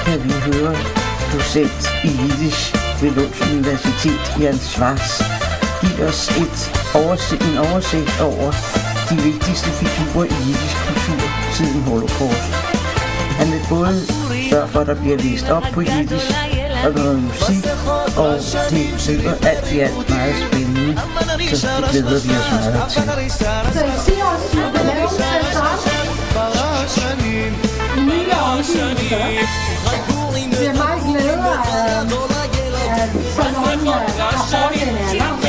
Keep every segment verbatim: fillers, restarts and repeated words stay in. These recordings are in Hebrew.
kan vi høre docent i Jiddisch ved Lunds Universitet, Jan Schwartz, give os et oversigt, en oversigt over de vigtigste figurer i jiddisk kultur siden Holocaust. Han vil både sørge for, at der bliver læst op på jiddisch og noget musik, og det lyder alt i alt meget spændende, så det glæder vi os meget til. Så I siger også, at det laver sig sammen. I nye omgivelser. Vi er meget glade af, at sådan nogle rapporten er langt.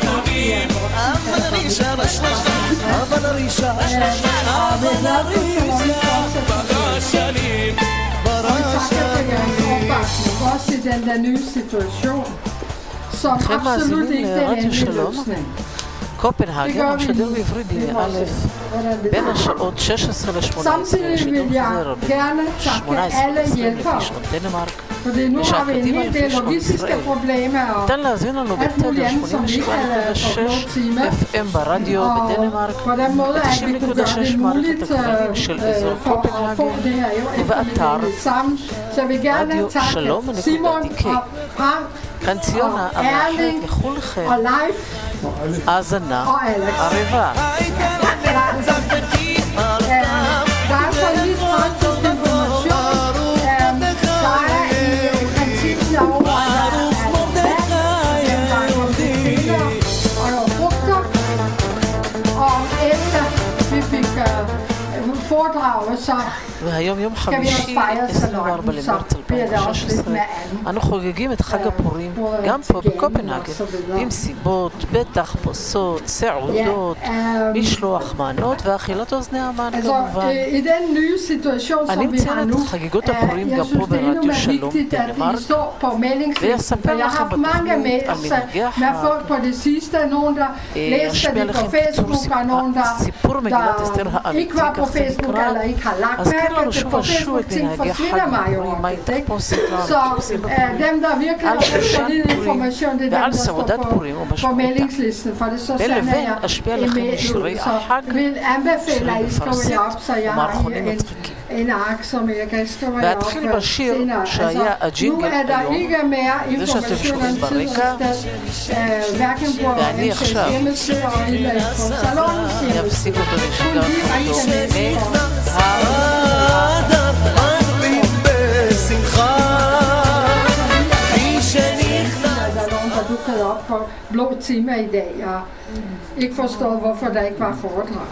Også i den der nye situation, som absolut ikke er en løsning. קופנהגן משדר בעברית דיני א' בין השעות שש עשרה לשמונה עשרה שידור חוזר ב-שמונה עשרה לפי שעות דנמרק בשעה קדימה לפי שעות ישראל. ניתן להזמין לנו בתדר שמונים ושבע נקודה שש אף אם ברדיו בדנמרק ב-תשעים נקודה שש מערכת הכבלים של אזור קופנהגן ובאתר רדיו שלום נקודה די קיי. כאן ציונה המאחרת לכולכם האזנה ערבה. והיום יום חמישי עשרים וארבעה למרץ אלפיים ושש עשרה אנו חוגגים את חג הפורים גם פה בקופנהגן עם סיבות, בטח פוסות, סעודות, משלוח מנות ואכילת אוזני המן כמובן. אני מציינת את חגיגות הפורים גם פה ברדיו שלום דנמרק ויספר לכם בתוכנית על מנהגי החג, ישמיע לכם סיפור מגילת אסתר האמיתי כך זה נקרא. אזכיר לנו שוב ושוב את מנהגי חג הפורים, מה התחפושת לתפוסים בפורים, על שושן פורים ועל סעודת פורים ומשמעותה. בין לבין אשמיע לכם משירי החג, שירים בפרסית ומערכונים מצחיקים. ואתחיל בשיר שהיה הג'ינגל היום, זה שאתם שומעים ברקע, ואני עכשיו יפסיק אותו לשגר אותו. האדר מרבים בשמחה מי שנכנע. Der er nogen, der dukkede op på blå timer i dag, og ikke forstår, hvorfor der ikke var foredrag.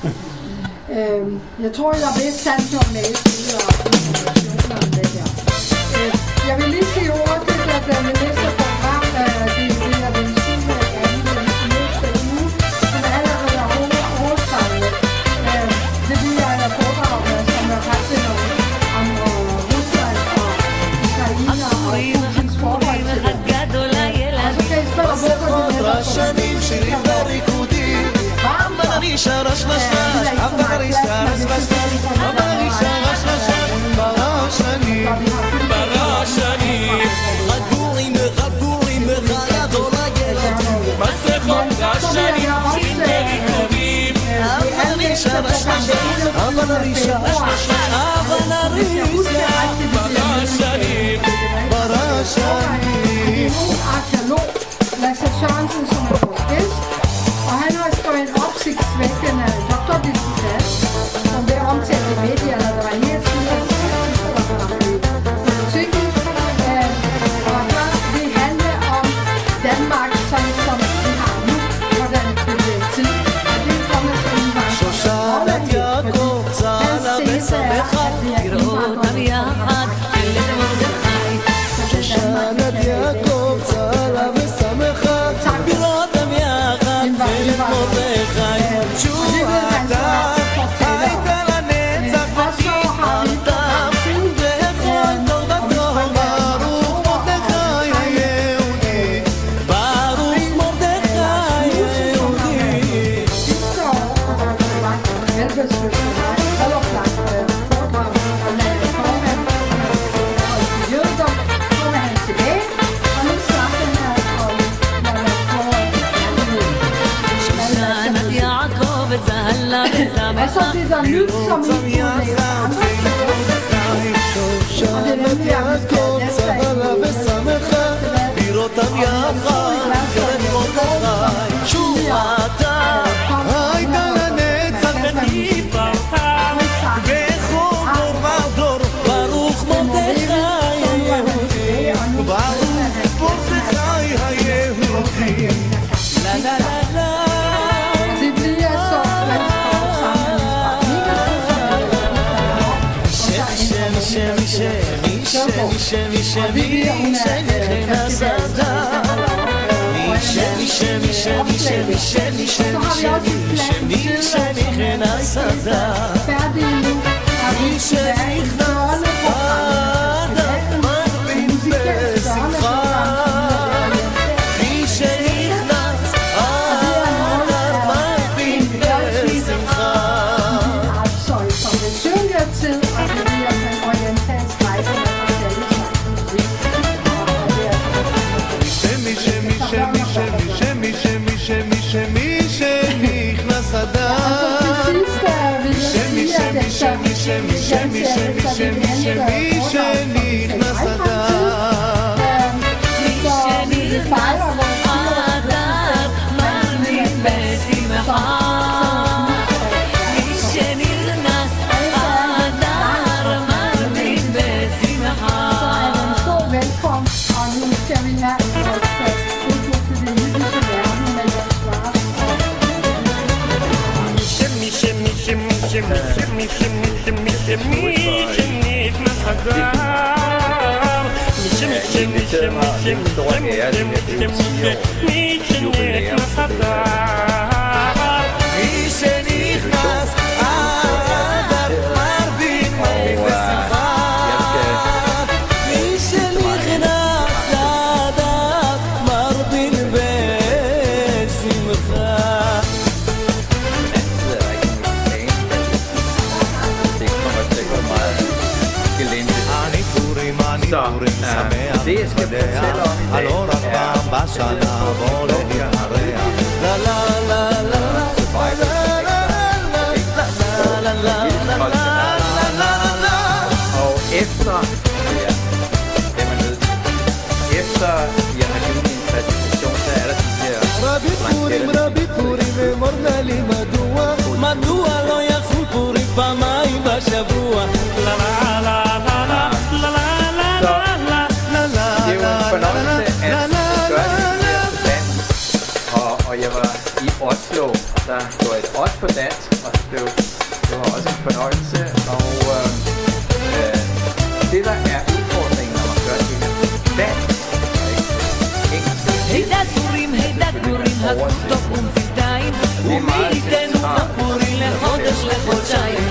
øhm, jeg tror, jeg vil sandt noget med og informationer om det her. Øh, jeg vil lige sige ordet til, at det næste program, det er den syvende anden næste uge, som allerede er oversejlet. Øh, det bliver en foredrag, som er faktisk om Rusland og Ukraine og Putins forhold til det. Og så kan I spørge, hvorfor det netop שנים שירים וריקודים ברישה רשרשה ברישה רשרשה ברישה רשרשה ברשנים ברשנים חגורים חגורים חייב ולגלת מסכות רשנים שירים וריקודים ברישה רשרשה ברישה רשרשה ברישה ברשנים ברשנים Lasse Sørensen, som er vores gæst, og han har skrevet en opsigtsvækkende doktordisputat, som bliver omtalt i medierne, der var helt tidligere politikken, og der vil handle om Danmark, sådan som vi har nu, hvordan det bliver tid, og det kommer til indvandring. שושנת יעקב צהלה ושמחה לראות יחד ילד מרדכי שושנת יעקב צהלה ושמחה לראות יחד ילד מרדכי תשובתה הייתה לנצח ותפארתה בכל דור ודור ברוך מרדכי היהודי ברוך מרדכי היהודי. Og så det der nyt, som I kunne lave. שושנת יעקב צהלה ושמחה בראותם יחד כרת מרדכי תשובתה הייתה לנצח ותפארתה בכל דור ודור ברוך מרדכי היהודי ברוך מרדכי היהודי לה לה לה לה שמי שמי שמי שמי שמי שנכנס אדם מי שמי שמי שמי שמי שמי שמי שמי שנכנס אדם מי שנכנס אדם מרבים בשמחה מי שנכנס אדם מרבים בשמחה שמי שנכנס אדם שמי שמי שמי שמי שמי שמי שמי שמי שנכנס אדם מי שנכנס אדם מרבים בשמחה מי שנכנס אדם מרבים בשמחה שמי שמי שמי שמי שמי שנכנס אדם מי שמי שמי שמי שמי שמי שמי שנכנס אדם מי שנכנס אדם מרבים בשמחה מי שנכנס אדם מרבים בשמחה Så uh, det jeg skal fortælle om i dag er og efter ja, det er man nødt til. Efter jeg har givet min præsentation, så er der de her det er jo en fornøjelse at gøre det her på dansk, og, og jeg var i Oslo, der gjorde et også på dansk, og det var, det var også en fornøjelse, og øh, øh, det der er udfordringen, når man gør det her på dansk, og ikke engelsk, hey da turim, hey da turim, hakutov umfitaim, umilitenu napuri lechodesh lechodshayim.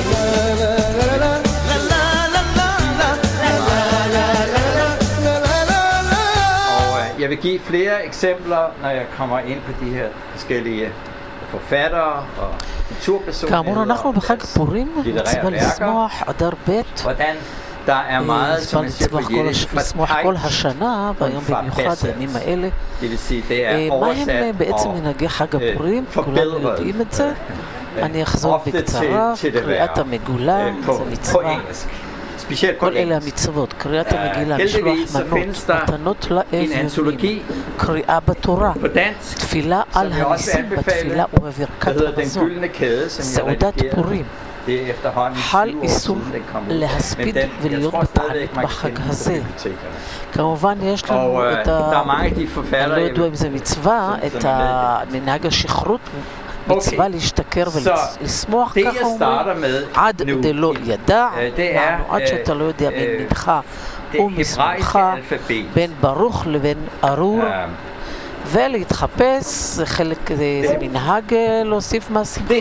Jeg vil give flere eksempler, når jeg kommer ind på de her forskellige forfattere og kulturpersoner. כאמור, אנחנו בחג פורים, מצווה לשמוח אדר ב' hvordan der er meget, som man siger på jiddisch, לשמוח כל השנה, והיום במיוחד בימים האלה. Det vil sige, det er oversat מה הם בעצם מנהגי חג הפורים? כולנו יודעים את זה. אני אחזור בקצרה, קריאת המגולה, זה מצווה. כל אלה המצוות, קריאת המגילה, משלוח מנות, מתנות לאב ימים, קריאה בתורה, תפילה על הניסים בתפילה ובברכת המזון, סעודת פורים. חל איסור להספיד ולהיות בתענית בחג הזה. כמובן יש לנו את ה... אני לא יודע אם זה מצווה, את המנהג השכרות, מצווה להשתכר ולשמוח, ככה אומרים, עד דלא ידע, עד שאתה לא יודע בין מנחה ומשמאלך, בין ברוך לבין ארור, ולהתחפש, זה חלק, זה מנהג להוסיף מהשמחה,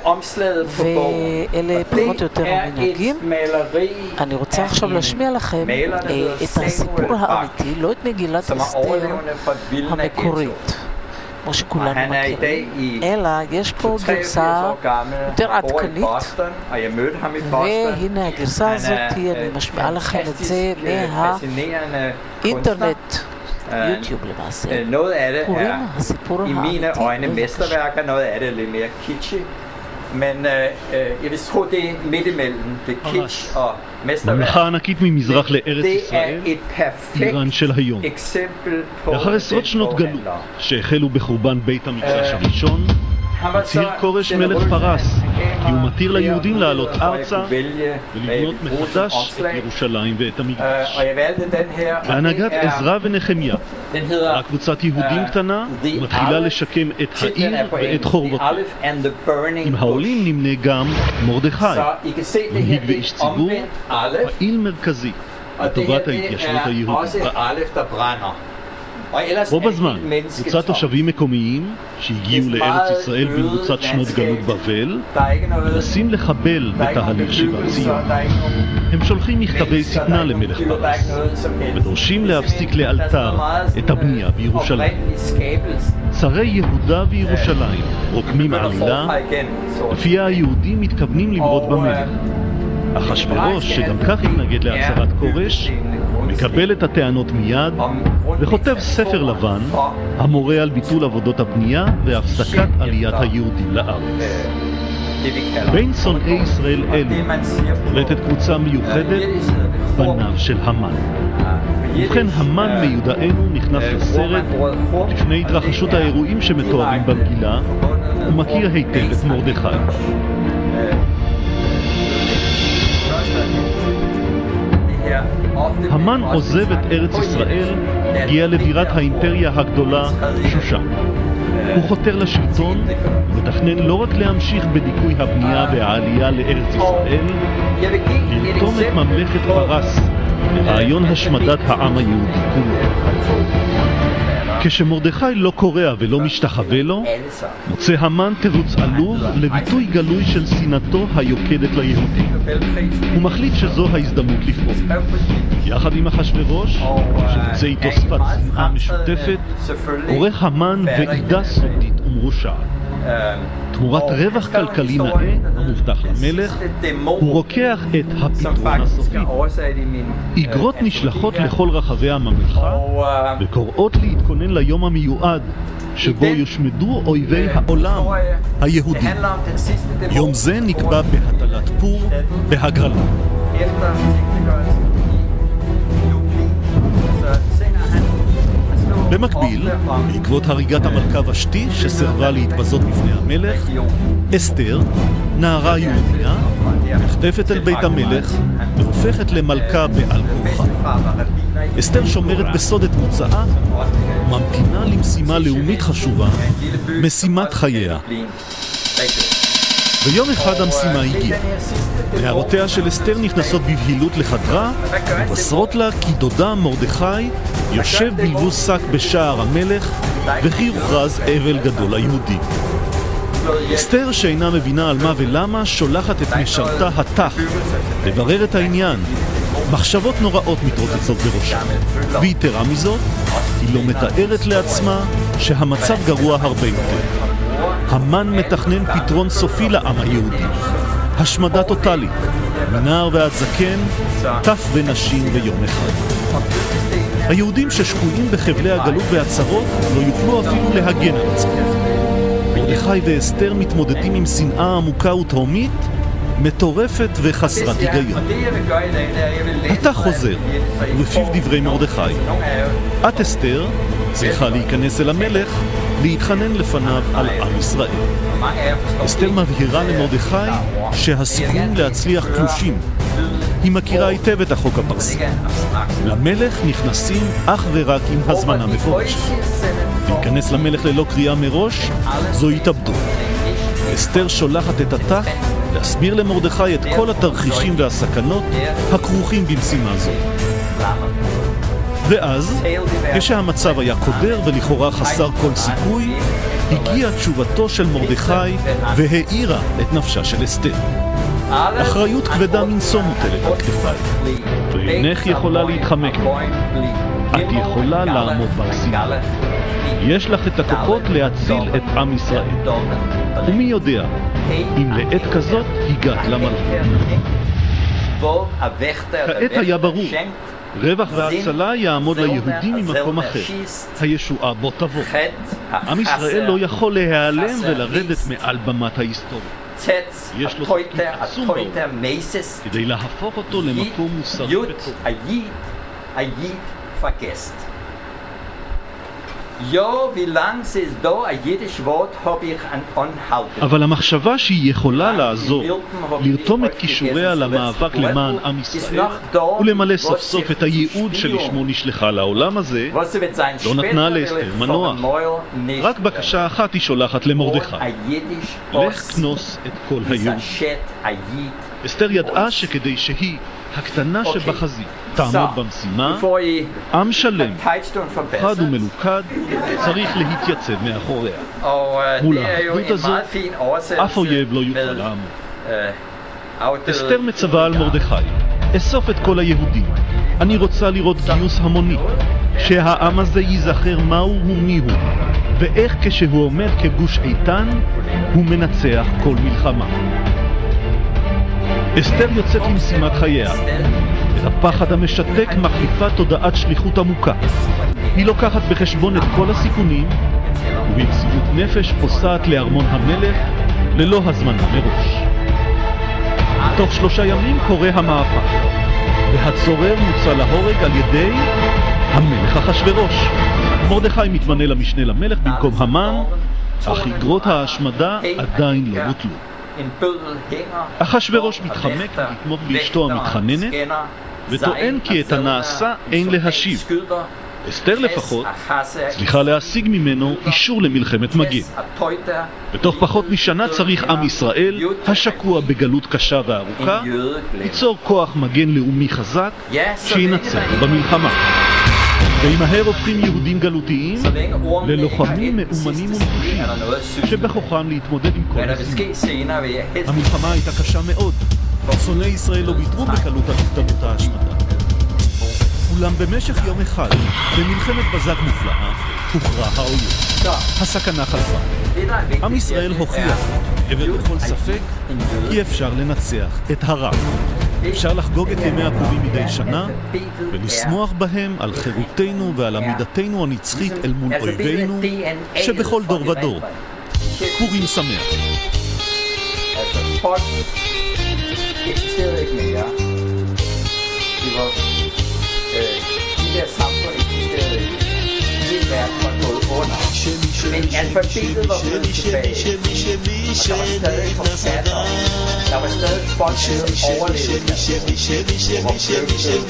ואלה פחות או יותר המנהגים. אני רוצה עכשיו להשמיע לכם את הסיפור האמיתי, לא את מגילת אסתר המקורית, כמו שכולנו מכירים, אלא יש פה גרסה יותר עדכנית, והנה הגרסה הזאת, אני משמיעה לכם את זה מהאינטרנט, יוטיוב למעשה. Noget af det er i mine øjne mesterværker, noget af det er lidt mere kitschy. Men øh, øh, jeg vil tro, det er midt imellem det kitsch og mesterværk. ממלכה ענקית ממזרח לארץ Det er ישראל, et איראן perfekt של היום. eksempel på לאחר עשרות שנות גלות שהחלו בחורבן בית המקדש הראשון, הצהיר כורש מלך פרס כי הוא מתיר ליהודים לעלות ארצה ולבנות מחדש את ירושלים ואת המקדש. בהנהגת עזרא ונחמיה, קבוצת יהודים קטנה מתחילה לשקם את העיר ואת חורבותיה. עם העולים נמנה גם מרדכי, מנהיג ואיש ציבור, פעיל מרכזי לטובת ההתיישבות היהודית בארץ. בו בזמן, קבוצת תושבים מקומיים שהגיעו לארץ ישראל במרוצת שנות גלות בבל מנסים לחבל בתהליך שיבת ציון. הם שולחים מכתבי שטנה למלך פרס ודורשים להפסיק לאלתר את הבנייה בירושלים. שרי יהודה וירושלים רוקמים עלילה, לפיה היהודים מתכוונים למרוד במלך. אחשוורוש, שגם כך התנגד להצהרת כורש, מקבל את הטענות מיד וכותב ספר לבן המורה על ביטול עבודות הבנייה והפסקת עליית היהודים לארץ. בין שונאי ישראל אלו בולטת קבוצה מיוחדת, בניו של המן. ובכן, המן מיודענו נכנס לסרט לפני התרחשות האירועים שמתוארים במגילה ומכיר היטב את מרדכי. המן עוזב את ארץ ישראל, הגיע לבירת האימפריה הגדולה, שושן. הוא חותר לשלטון ומתכנן לא רק להמשיך בדיכוי הבנייה והעלייה לארץ ישראל, לרתום את ממלכת פרס לרעיון השמדת העם היהודי כולו. כשמרדכי לא קורא ולא משתחווה לו, מוצא המן תירוץ עלוב לביטוי גלוי של שנאתו היוקדת ליהודים. הוא מחליט שזו ההזדמנות לפעול. יחד עם אחשוורוש, שתצא איתו שפת שנאה משותפת, עורך המן ועידה סודית ומרושעת. תמורת רווח כלכלי נאה המובטח למלך, הוא רוקח את הפתרון הסופי. איגרות נשלחות לכל רחבי הממלכה וקוראות להתכונן ליום המיועד שבו יושמדו אויבי העולם היהודי. יום זה נקבע בהטלת פור בהגרלה. במקביל, בעקבות הריגת המלכה ושתי שסרבה להתבזות בפני המלך, אסתר, נערה יהודיה, נחטפת אל בית המלך והופכת למלכה בעל כורחה. אסתר שומרת בסוד את מוצאה וממתינה למשימה לאומית חשובה, משימת חייה. ביום אחד המשימה הגיעה. נערותיה של אסתר נכנסות בבהילות לחדרה ובשרות לה כי דודה מרדכי יושב בלבוש שק בשער המלך וכי יוכרז אבל גדול היהודי. אסתר שאינה מבינה על מה ולמה שולחת את משרתה התח לברר את העניין. מחשבות נוראות מתרוצצות בראשה, ויתרה מזאת היא לא מתארת לעצמה שהמצב גרוע הרבה יותר. המן מתכנן פתרון סופי לעם היהודי, השמדה טוטלית, מנער ועד זקן, טף ונשים ביום אחד. היהודים ששקועים בחבלי הגלות והצרות לא יוכלו אפילו להגן על עצמם. מרדכי ואסתר מתמודדים עם שנאה עמוקה ותהומית, מטורפת וחסרת היגיון. אתה חוזר, ובפיו דברי מרדכי. את אסתר צריכה להיכנס אל המלך, להתחנן לפניו על עם ישראל. אסתר מבהירה למרדכי שהסיכויים להצליח קלושים. היא מכירה היטב את החוק הפרסי. למלך נכנסים אך ורק עם הזמנה מפורשת. להיכנס למלך ללא קריאה מראש זו התאבדות. אסתר שולחת את התח להסביר למרדכי את כל התרחישים והסכנות הכרוכים במשימה זו. ואז, כשהמצב היה קודר ולכאורה חסר כל סיכוי, הגיעה תשובתו של מרדכי והאירה את נפשה של אסתר. אחריות כבדה מנשוא מוטלת על כתפיי, ואינך יכולה להתחמק. את יכולה לעמוד במשימה. יש לך את הכוחות להציל את עם ישראל. ומי יודע, אם לעת כזאת הגעת למלכות. כעת היה ברור, רווח והצלה יעמוד ליהודים ממקום אחר. הישועה בו תבוא. עם ישראל לא יכול להיעלם ולרדת מעל במת ההיסטוריה. יש לו תפקיד עצום בעולם כדי להפוך אותו למקום מוסרי וטוב. אבל המחשבה שהיא יכולה לעזור לרתום את כישוריה למאבק למען עם ישראל ולמלא סוף סוף את הייעוד שלשמו נשלחה לעולם הזה לא נתנה לאסתר מנוח. רק בקשה אחת היא שולחת למרדכי: לך כנוס את כל היהודים. אסתר ידעה שכדי שהיא הקטנה שבחזית תעמוד במשימה, עם שלם, חד ומלוכד, צריך להתייצב מאחוריה. מול האחדות הזאת, אף אויב לא יוכל לעמוד. אסתר מצווה על מרדכי: אסוף את כל היהודים. אני רוצה לראות גיוס המוני, שהעם הזה ייזכר מהו ומיהו, ואיך כשהוא עומד כגוש איתן, הוא מנצח כל מלחמה. אסתר יוצאת למשימת חייה. את הפחד המשתק מחליפה תודעת שליחות עמוקה. היא לוקחת בחשבון את כל הסיכונים, ובמסירות נפש פוסעת לארמון המלך ללא הזמנה מראש. תוך שלושה ימים קורה המהפך, והצורר מוצא להורג על ידי המלך אחשוורוש. מרדכי מתמנה למשנה למלך במקום המן, אך איגרות ההשמדה עדיין לא בוטלו. אחשוורוש מתחמק לתמוך באשתו המתחננת וטוען כי את הנעשה אין להשיב. אסתר לפחות צריכה להשיג ממנו אישור למלחמת מגן. בתוך פחות משנה צריך עם ישראל, השקוע בגלות קשה וארוכה, ליצור כוח מגן לאומי חזק שינצח במלחמה. ומהר הופכים יהודים גלותיים ללוחמים מאומנים ונחושים שבכוחם להתמודד עם כל הזמן. המלחמה הייתה קשה מאוד. שונאי ישראל לא ויתרו בקלות על הזדמנות ההשמדה. אולם במשך יום אחד, במלחמת בזק מופלאה, הוכרע האויב. הסכנה חלפה. עם ישראל הוכיח, מעבר לכל ספק, כי אפשר לנצח את הרע. אפשר לחגוג את ימי הפורים מדי שנה ולשמוח בהם על חירותנו ועל עמידתנו הנצחית אל מול אויבינו שבכל דור ודור. פורים שמח. Men alfabetet var blevet tilbage, og der var stadig forfattere, der var stadig folk, der overlevede, og var flygtet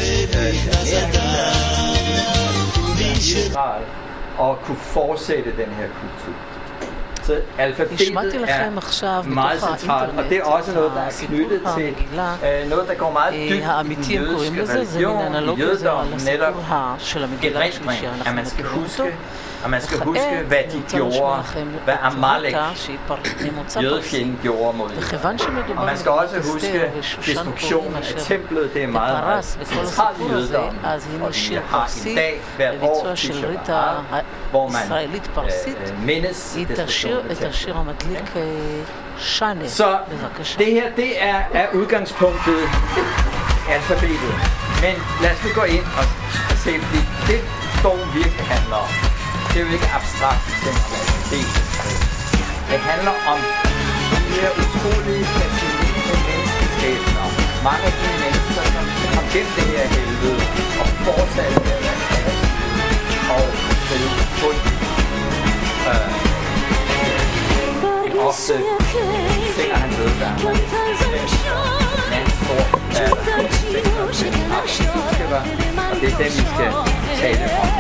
til Israel, og kunne fortsætte den her kultur. Så alfabetet er meget centralt, og det er også noget, der er knyttet til øh, noget, der går meget dybt i den jødiske religion, i jødedommen, netop erindring, at man skal huske, og man skal huske, hvad de gjorde, hvad Amalek, jødefjenden, gjorde mod Israel. Og man skal også huske destruktionen af templet, det er meget, meget centralt i jødedommen, og vi har en dag hvert år, hvor man øh, mindes destruktionen af templet. Så det her, det er, er udgangspunktet, alfabetet. Men lad os nu gå ind og, og se, fordi det bogen virkelig handler om. Det er jo ikke abstrakt ting om alfabetet. Det handler om de her utrolige fascinerende menneskeskæbner. Mange af de mennesker, som kom gennem det her helvede og fortsatte med at være fast og drive bund. Øh, ofte singer han døde der. Men han står der, der singer og det er dem, vi skal tale om.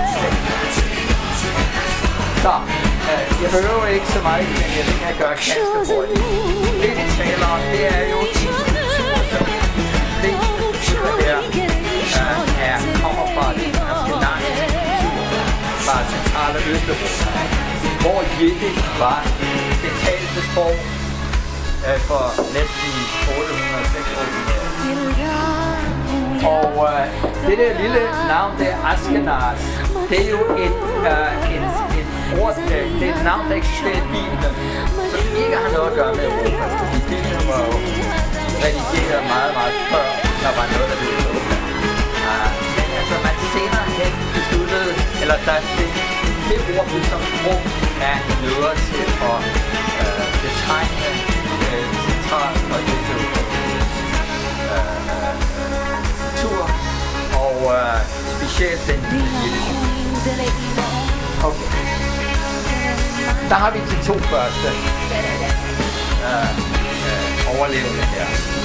Så, øh, jeg behøver ikke så meget, men jeg vil gerne gøre ganske hurtigt. Det vi taler om, det er jo en kultur, som det kultur her øh, er, kommer fra det askenaziske kultur, fra centrale Østeuropa, hvor jiddisch var det talte sprog øh, for næsten otte hundrede til seks hundrede. Og øh, det der lille navn der, Askenaz, det er jo et, øh, et, et ord, det er et navn, der eksisterer i Bibelen, som ikke har noget at gøre med Europa. Fordi Bibelen var jo redigeret meget, meget før, der var noget, der blev Europa. Uh, men altså, man senere hen besluttede, eller der det, det ord, som sprog er noget til at øh, betegne øh, central og østeuropæisk øh, kultur, og øh, specielt den jiddiske. Okay. Der har vi de to første øh, øh, overlevende her.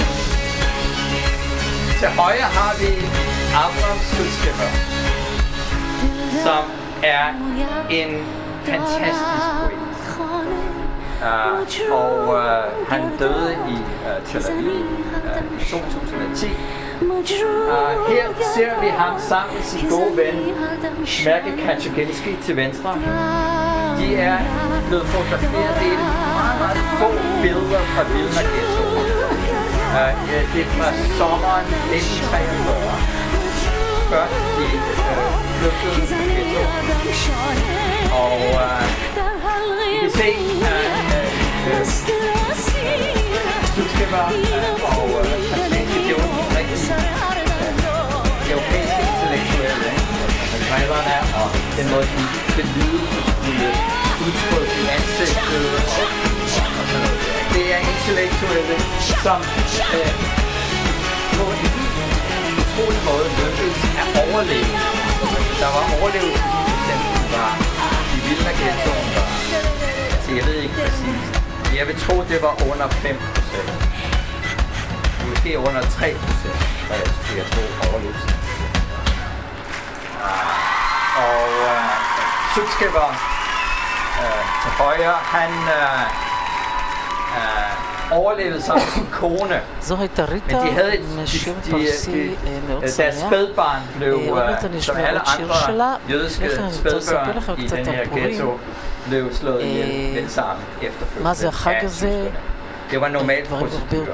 Til højre har vi Avram Sutzkever, som er en fantastisk poet. Uh, og uh, han døde i uh, Tel Aviv uh, i to tusind og ti. Uh, her ser vi ham sammen med sin gode ven, Smerke Kaczynski til venstre. De er blevet fotograferet. Det er meget, meget få billeder fra Vilna Ghetto. Uh, det er fra sommeren nitten treogfyrre, før de uh, flygtede fra ghetto. Og uh, I kan se, at Sutzkever og Kaczynski gjorde nogle rigtig europæiske intellektuelle. Reglerne og den måde, de belydelsesfulde udtryk i ansigtet og sådan noget. Det er intellektuelle, som øh, på en utrolig måde lykkedes at overleve. Der var overlevelsesprocenten, var i Vilna Ghettoen, der altså, jeg ved ikke præcis. Jeg vil tro, det var under fem procent. Måske under tre procent, hvad jeg tror overlevelsen. Og uh, Sutzkever uh, til højre, han uh, uh, overlevede sammen med sin kone. Men de havde et, de, de, de, de, deres spædbarn blev, uh, som alle andre jødiske spædbørn i den her ghetto, blev slået ihjel med sammen efterfølgende af tyskerne. Det var normalt procedure.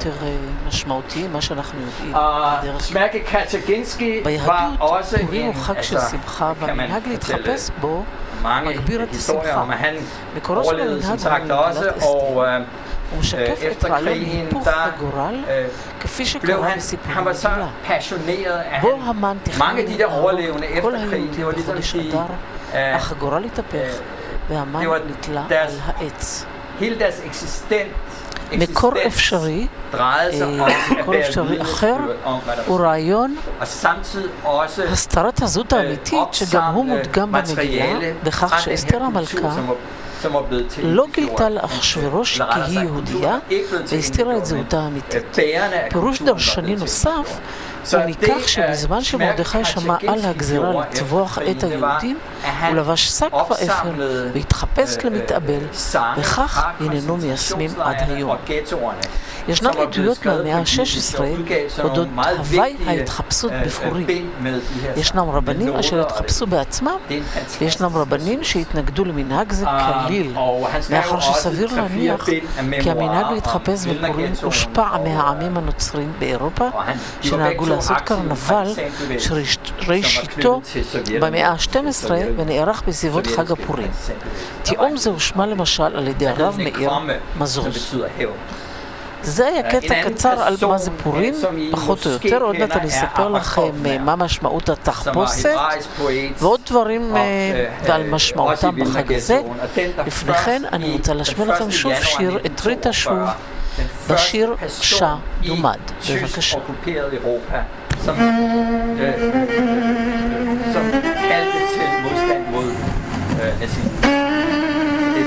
Og Smerke Kaczynski var også en, altså, kan man fortælle mange historier om, at han overlevede som sagt også, og øh, øh, efter krigen, der øh, blev han, han var så passioneret, at han, mange af de der overlevende efter krigen, det var ligesom de, øh, øh, det var deres, hele deres eksistens, מקור אפשרי, מקור אפשרי אחר הוא רעיון הסתרת הזהות האמיתית שגם הוא מודגם במגילה בכך שאסתר המלכה לא גילתה לאחשוורוש כי היא יהודייה והסתירה את זהותה האמיתית. פירוש דרשני נוסף הוא מכך שבזמן שמרדכי שמע על הגזירה לטבוח את היהודים הוא לבש שק ואפר והתחפש למתאבל וכך הננו מיישמים עד היום. ישנן עדויות מהמאה ה-שש עשרה אודות הווי ההתחפשות בפורים. ישנם רבנים אשר התחפשו בעצמם וישנם רבנים שהתנגדו למנהג זה כליל, מאחר שסביר להניח כי המנהג להתחפש בפורים הושפע מהעמים הנוצרים באירופה שנהגו לעשות קרנבל שראשיתו במאה ה-שתים עשרה ונערך בסביבות חג הפורים. תיאום זה הושמע למשל על ידי הרב מאיר מזוז. זה היה קטע קצר על מה זה פורים, פחות או יותר. עוד מעט אני אספר לכם מה משמעות התחפושת ועוד דברים ועל משמעותם בחג הזה. לפני כן אני רוצה להשמיע לכם שוב שיר את ריטה שוב בשיר שע דומד. בבקשה. Som, øh, øh, som kaldte til modstand mod øh, nazismen. Det,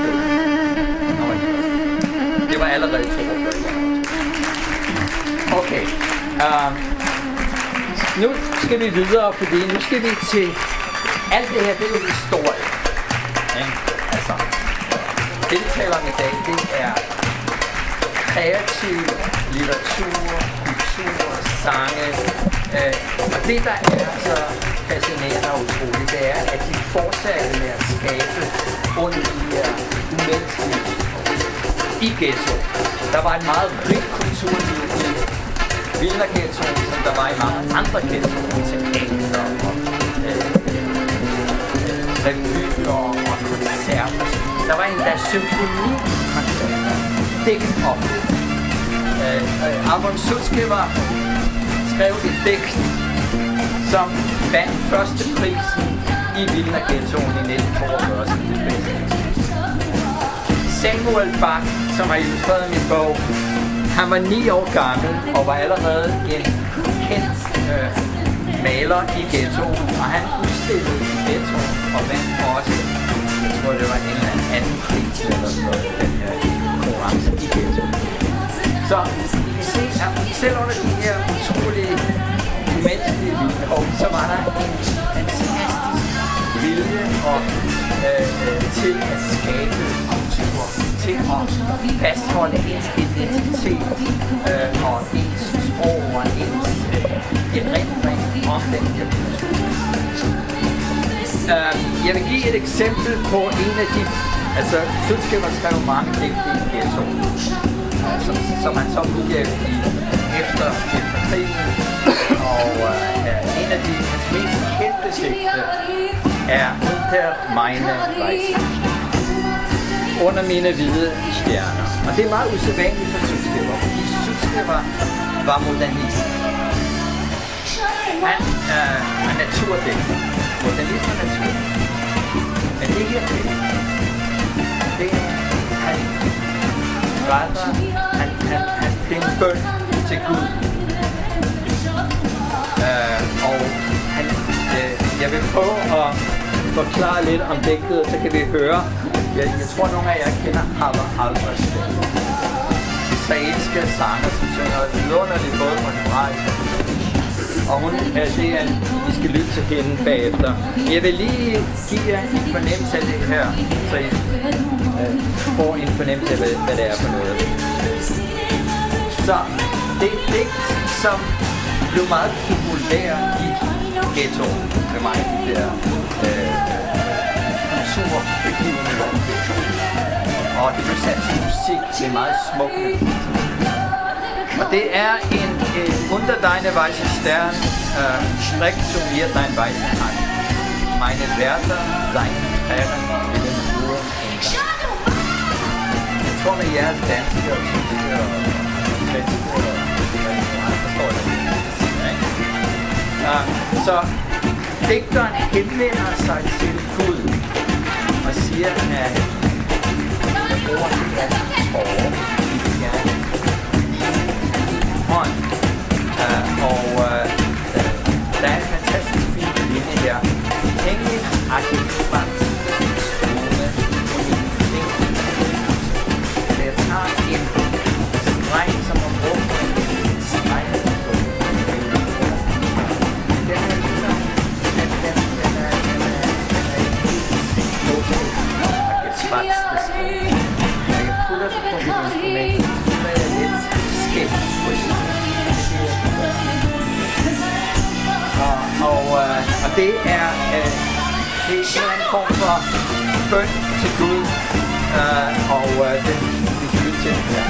det, det var allerede to år før. Okay. Um, nu skal vi videre, fordi nu skal vi til alt det her, det er jo historie. Ja, altså, det vi taler om i dag, det er kreativ litteratur, kultur, sange. Øh, og det, der er så fascinerende og utroligt, det er, at de fortsatte med at skabe under de her umenneskelige i ghetto. Der var en meget rig kulturliv i Vilna Ghettoen, som der var i mange andre ghettoer, teater og øh, øh, revyer og koncerter. Der var en der symfonikoncerter, digt op. Øh, øh, Avram Sutzkever skrev et digt, som vandt førsteprisen i Vilna Ghettoen i nitten toogfyrre som det bedste. Samuel Bach, som har illustreret min bog, Han var ni år gammel og var allerede en kendt øh, maler i ghettoen, og han udstillede i ghettoen og vandt også, jeg tror det var en eller anden pris eller sådan noget, den her konkurrence i ghettoen. Så I kan se, at selv under de her utrolige umenneskelige vilkår, så var der en fantastisk vilje og, øh, øh, til at skabe kultur, til at fastholde ens identitet øh, og ens sprog og ens øh, erindring om den her kultur. Uh, jeg vil give et eksempel på en af de, altså Sutzkever skrev mange digte i ghettoen, uh, som, som han så udgav efter, efter krigen, og uh, en af de hans mest kendte digte er Unter meine weißen Sterne, under mine hvide stjerner. Og det er meget usædvanligt for Sutzkever, fordi Sutzkever var modernist. Han øh, er naturdigter. Modernist og natur. Men det her det, det er, han retter, han, han, han finder bøn til Gud. Uh, og han, øh, jeg vil prøve at forklare lidt om digtet, så kan vi høre. Jeg, jeg tror, nogle af jer kender Hava Alvarstedt. Israelske sanger, som synger vidunderligt både på hebraisk. Og hun, øh, det er, vi skal lytte til hende bagefter. Jeg vil lige give jer en fornemmelse af det her, så I øh, får en fornemmelse af, hvad, hvad det er for noget. Så det er et digt, som blev meget populær i ghettoen med mange af de der øh, kulturbegivenheder. Og det blev sat til musik, det er meget smukt. Og det er en øh, Unter deine weiße Sterne, äh, streckt zu mir dein weiße Hand. Meine Wärter, deine Herren, willen Ruhe und Dank. Jeg tror med jeres danske og tyske og svenske og jeg forstår det. Uh, så digteren henvender sig til Gud og siger, at jeg bruger det her tårer i dit hjerte. Hånd. Uh, og uh, der er en fantastisk fin linje her. Engel aktivt stående på mine fingre. Så jeg tager en streg, som er brugt på en streg. Den er ligesom, at den, den er, den er, den er ikke helt okay. Og jeg spats det skridt. Når jeg putter det på mit instrument, så er jeg lidt skeptisk på det. Og, og, øh, og det er, øh, det er en eller anden form for bøn til Gud, øh, og øh, det vi skal lytte til her.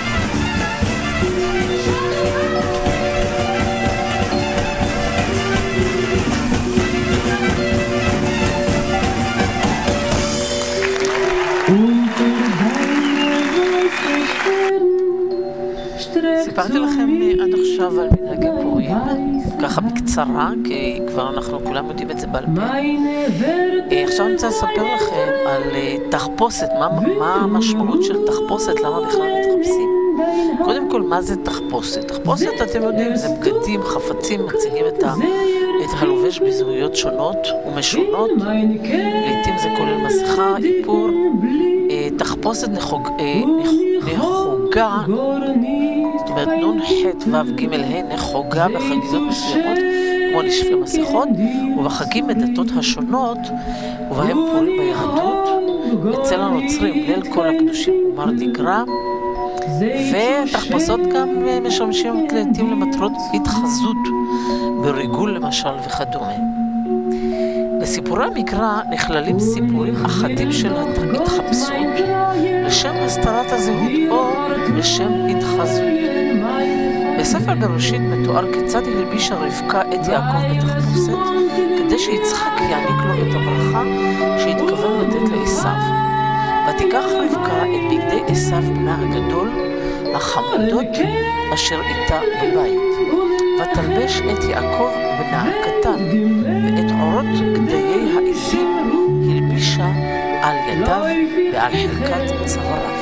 סיפרתי לכם עד עכשיו על מנהגי פורים, ככה בקצרה, כי כבר אנחנו כולם יודעים את זה בעל פה. עכשיו אני רוצה לספר לכם על תחפושת, מה, מה המשמעות של תחפושת, למה בכלל מתחפשים. קודם כל, מה זה תחפושת? תחפושת, אתם יודעים, זה בגדים, חפצים, מציגים את, ה, את הלובש בזהויות שונות ומשונות. לעתים זה כולל מסכה, איפור. תחפושת נחוג, נחוגה, זאת אומרת נון ח' ו' ג' ה' נחוגה בחגיגות מסוימות כמו לשפי מסכות, ובחגים מדתות השונות ובהם פורים ביהדות, אצל הנוצרים ליל כל הקדושים ומרדי גרא, ותחפושות גם משמשים לעתים למטרות התחזות בריגול למשל וכדומה. לסיפורי המקרא נכללים סיפורים אחדים של התחפשות לשם הסתרת הזהות או לשם התחזות. בספר בראשית מתואר כיצד הלבישה רבקה את יעקב בתחפושת כדי שיצחק יעניק לו את הברכה שהתכוון לתת לעשיו. ותיקח רבקה את בגדי עשיו בנה הגדול, החמודות אשר איתה בבית, ותלבש את יעקב בנה הקטן, ואת עורות גדיי העזים הלבישה על ידיו ועל חלקת צוואריו.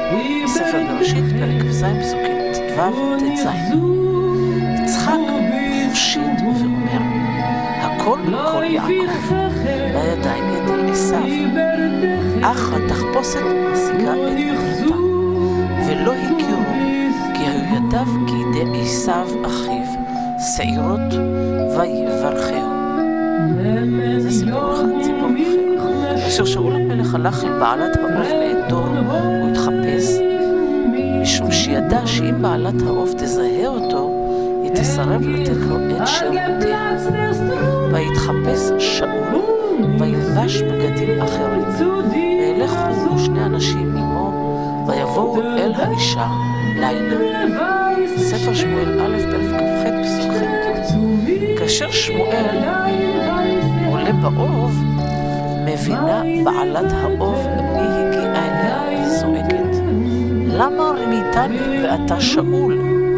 ספר בראשית, פרק כ"ז, פסוקים ט"ו ט"ז. יצחק חושיד ואומר, הכל כל יעקב, והידיים ידי עשיו. אך התחפושת משיגה את מטרתה, ולא הכירו, כי היו ידיו כידי עשיו אחיו, שעירות ויברכהו. זה סיפור אחד, סיפור אחר. כאשר שאול המלך הלך אל בעלת העוף לאדור, הוא התחפש, משום שידע שאם בעלת העוף תזהה אותו, היא תסרב לתת לו את שירותיה. ויתחפש שאול, וילבש בגדים אחרים, וילכו שני אנשים עמו, ויבואו אל האישה לילה. ספר שמואל א' פרק כ"ח פסוק ח'. כאשר שמואל עולה באוב, מבינה בעלת האוב מי הגיעה אליה וזועקת, למה רימיתני ואתה שאול?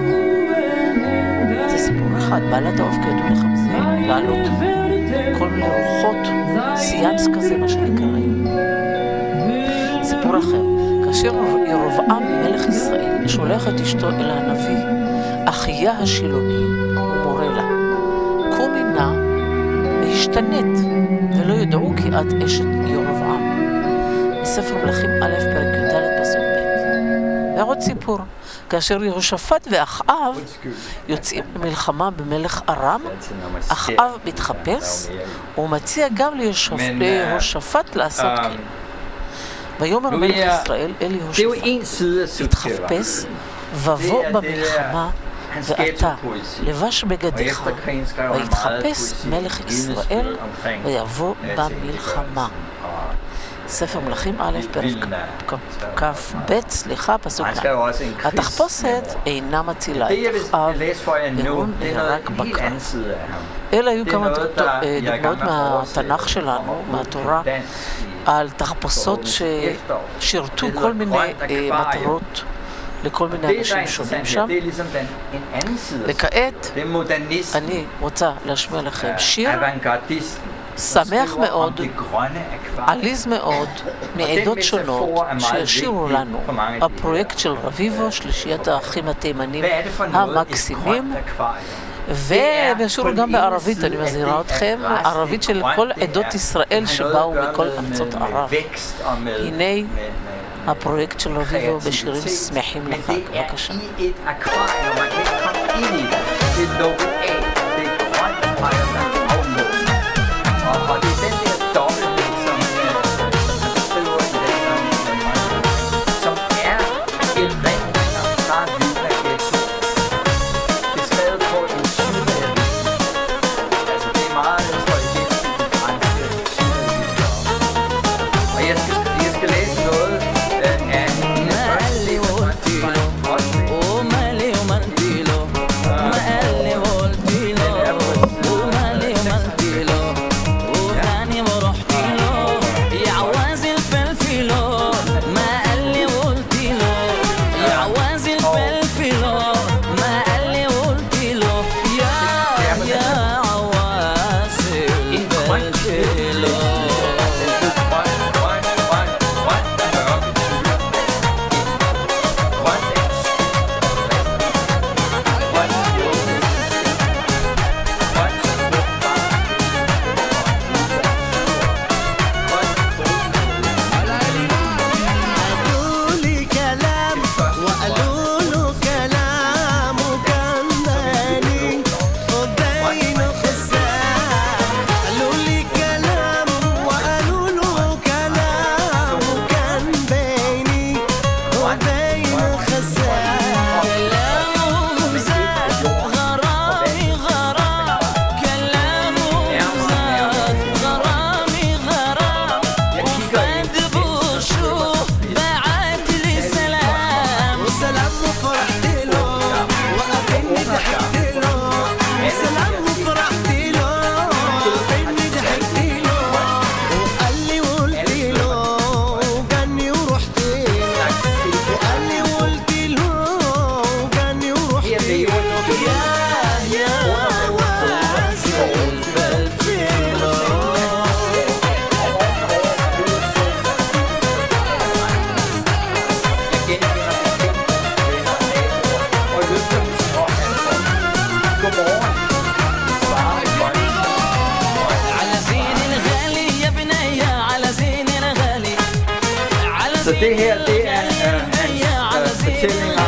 זה סיפור אחד. בעלת האוב כידוע לכם זה לעלות כל מיני רוחות, סיאנס כזה מה שנקרא. סיפור אחר, כאשר ירבעם מלך ישראל שולח את אשתו אל הנביא אחיה השילוני ומורה לה, קומי נא והשתנית, ולא ידעו כי את אשת ירבעם. מספר מלכים א' פרק י"ד פסוק ב'. ועוד סיפור, כאשר יהושפט ואחאב יוצאים למלחמה במלך ארם, אחאב מתחפש ומציע גם ליהושפט לעשות כן. ויאמר מלך ישראל אל יהושפט, התחפש ובוא במלחמה ואתה לבש בגדיך, ויתחפש מלך ישראל ויבוא במלחמה. ספר מלכים א' פרק כ"ב, סליחה, פסוק נ'. התחפושת אינה מצילה את אחאב, והוא נהרג בקרב. אלה היו כמה דוגמאות מהתנ"ך שלנו, מהתורה, על תחפושות ששירתו כל מיני מטרות לכל מיני אנשים שונים שם. וכעת אני רוצה להשמיע לכם שיר שמח מאוד, עליז מאוד, מעדות שונות, שישירו לנו הפרויקט של רביבו, שלישיית האחים התימנים המקסימים, וישירו גם בערבית, אני מזהירה אתכם, ערבית של כל עדות ישראל שבאו מכל ארצות ערב. הנה הפרויקט של רביבו בשירים שמחים לחג. בבקשה. Og det er den der dobbelthed, som han skriver i den som, som er erindringer fra Vilna-ghetto. Beskrevet på en sydlig altså det er meget, jeg står igen i den franske sydlige. Og jeg skal, jeg skal læse noget af hendes første liv, og også Det her, det er øh, hans øh, fortællinger.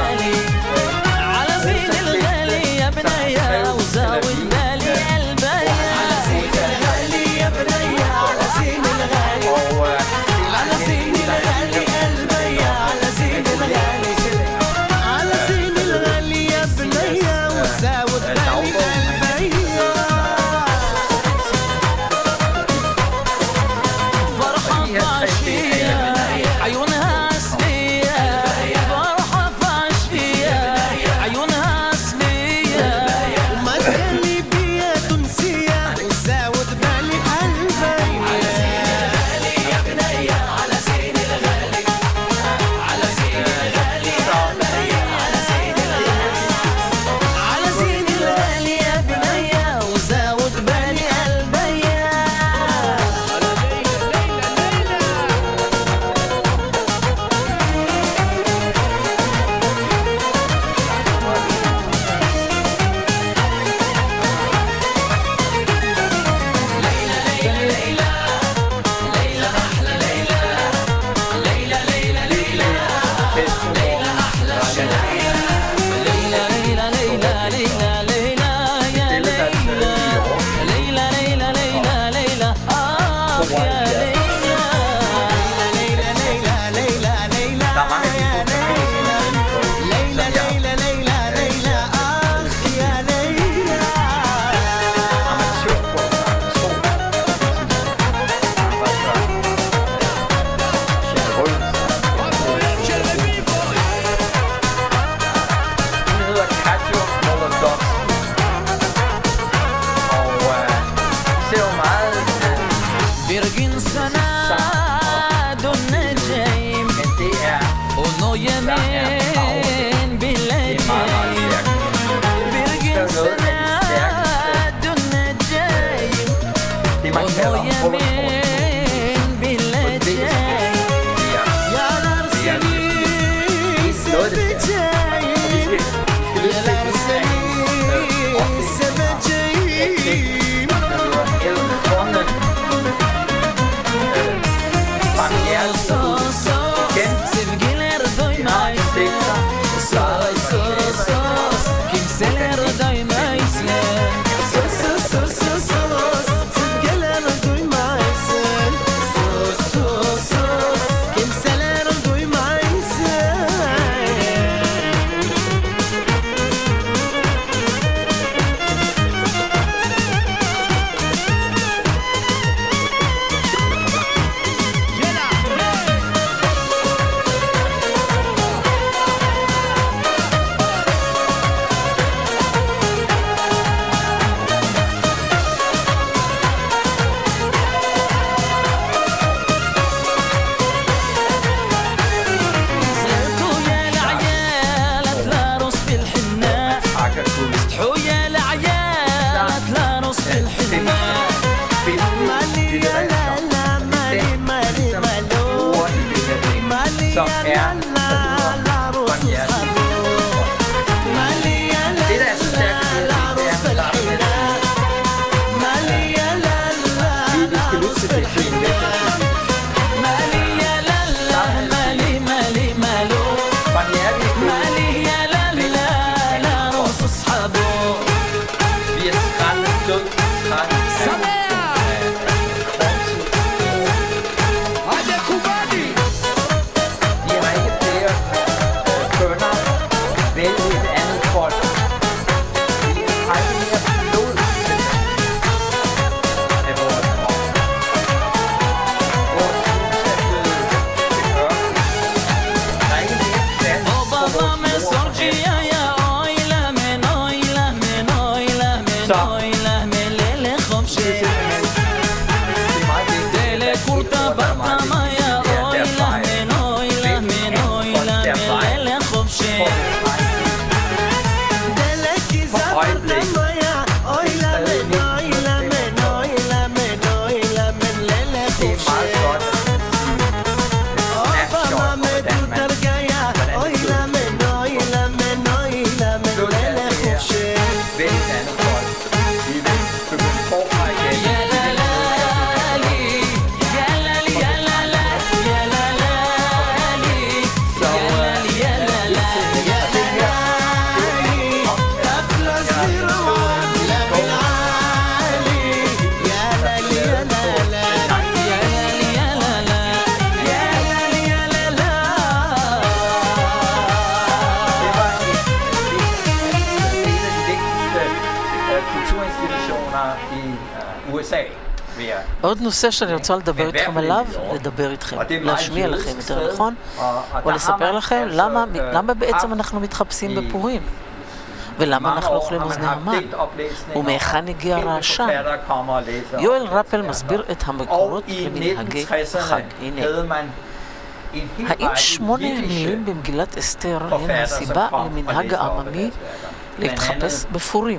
עוד נושא שאני רוצה לדבר איתכם עליו, לדבר איתכם, להשמיע לכם יותר נכון, או לספר לכם למה, למה בעצם אנחנו מתחפשים בפורים, ולמה אנחנו אוכלים אוזני המן, ומהיכן הגיע הרעשן. יואל רפל מסביר את המקורות למנהגי חג. הנה. האם שמונה מילים במגילת אסתר הן הסיבה למנהג העממי להתחפש בפורים?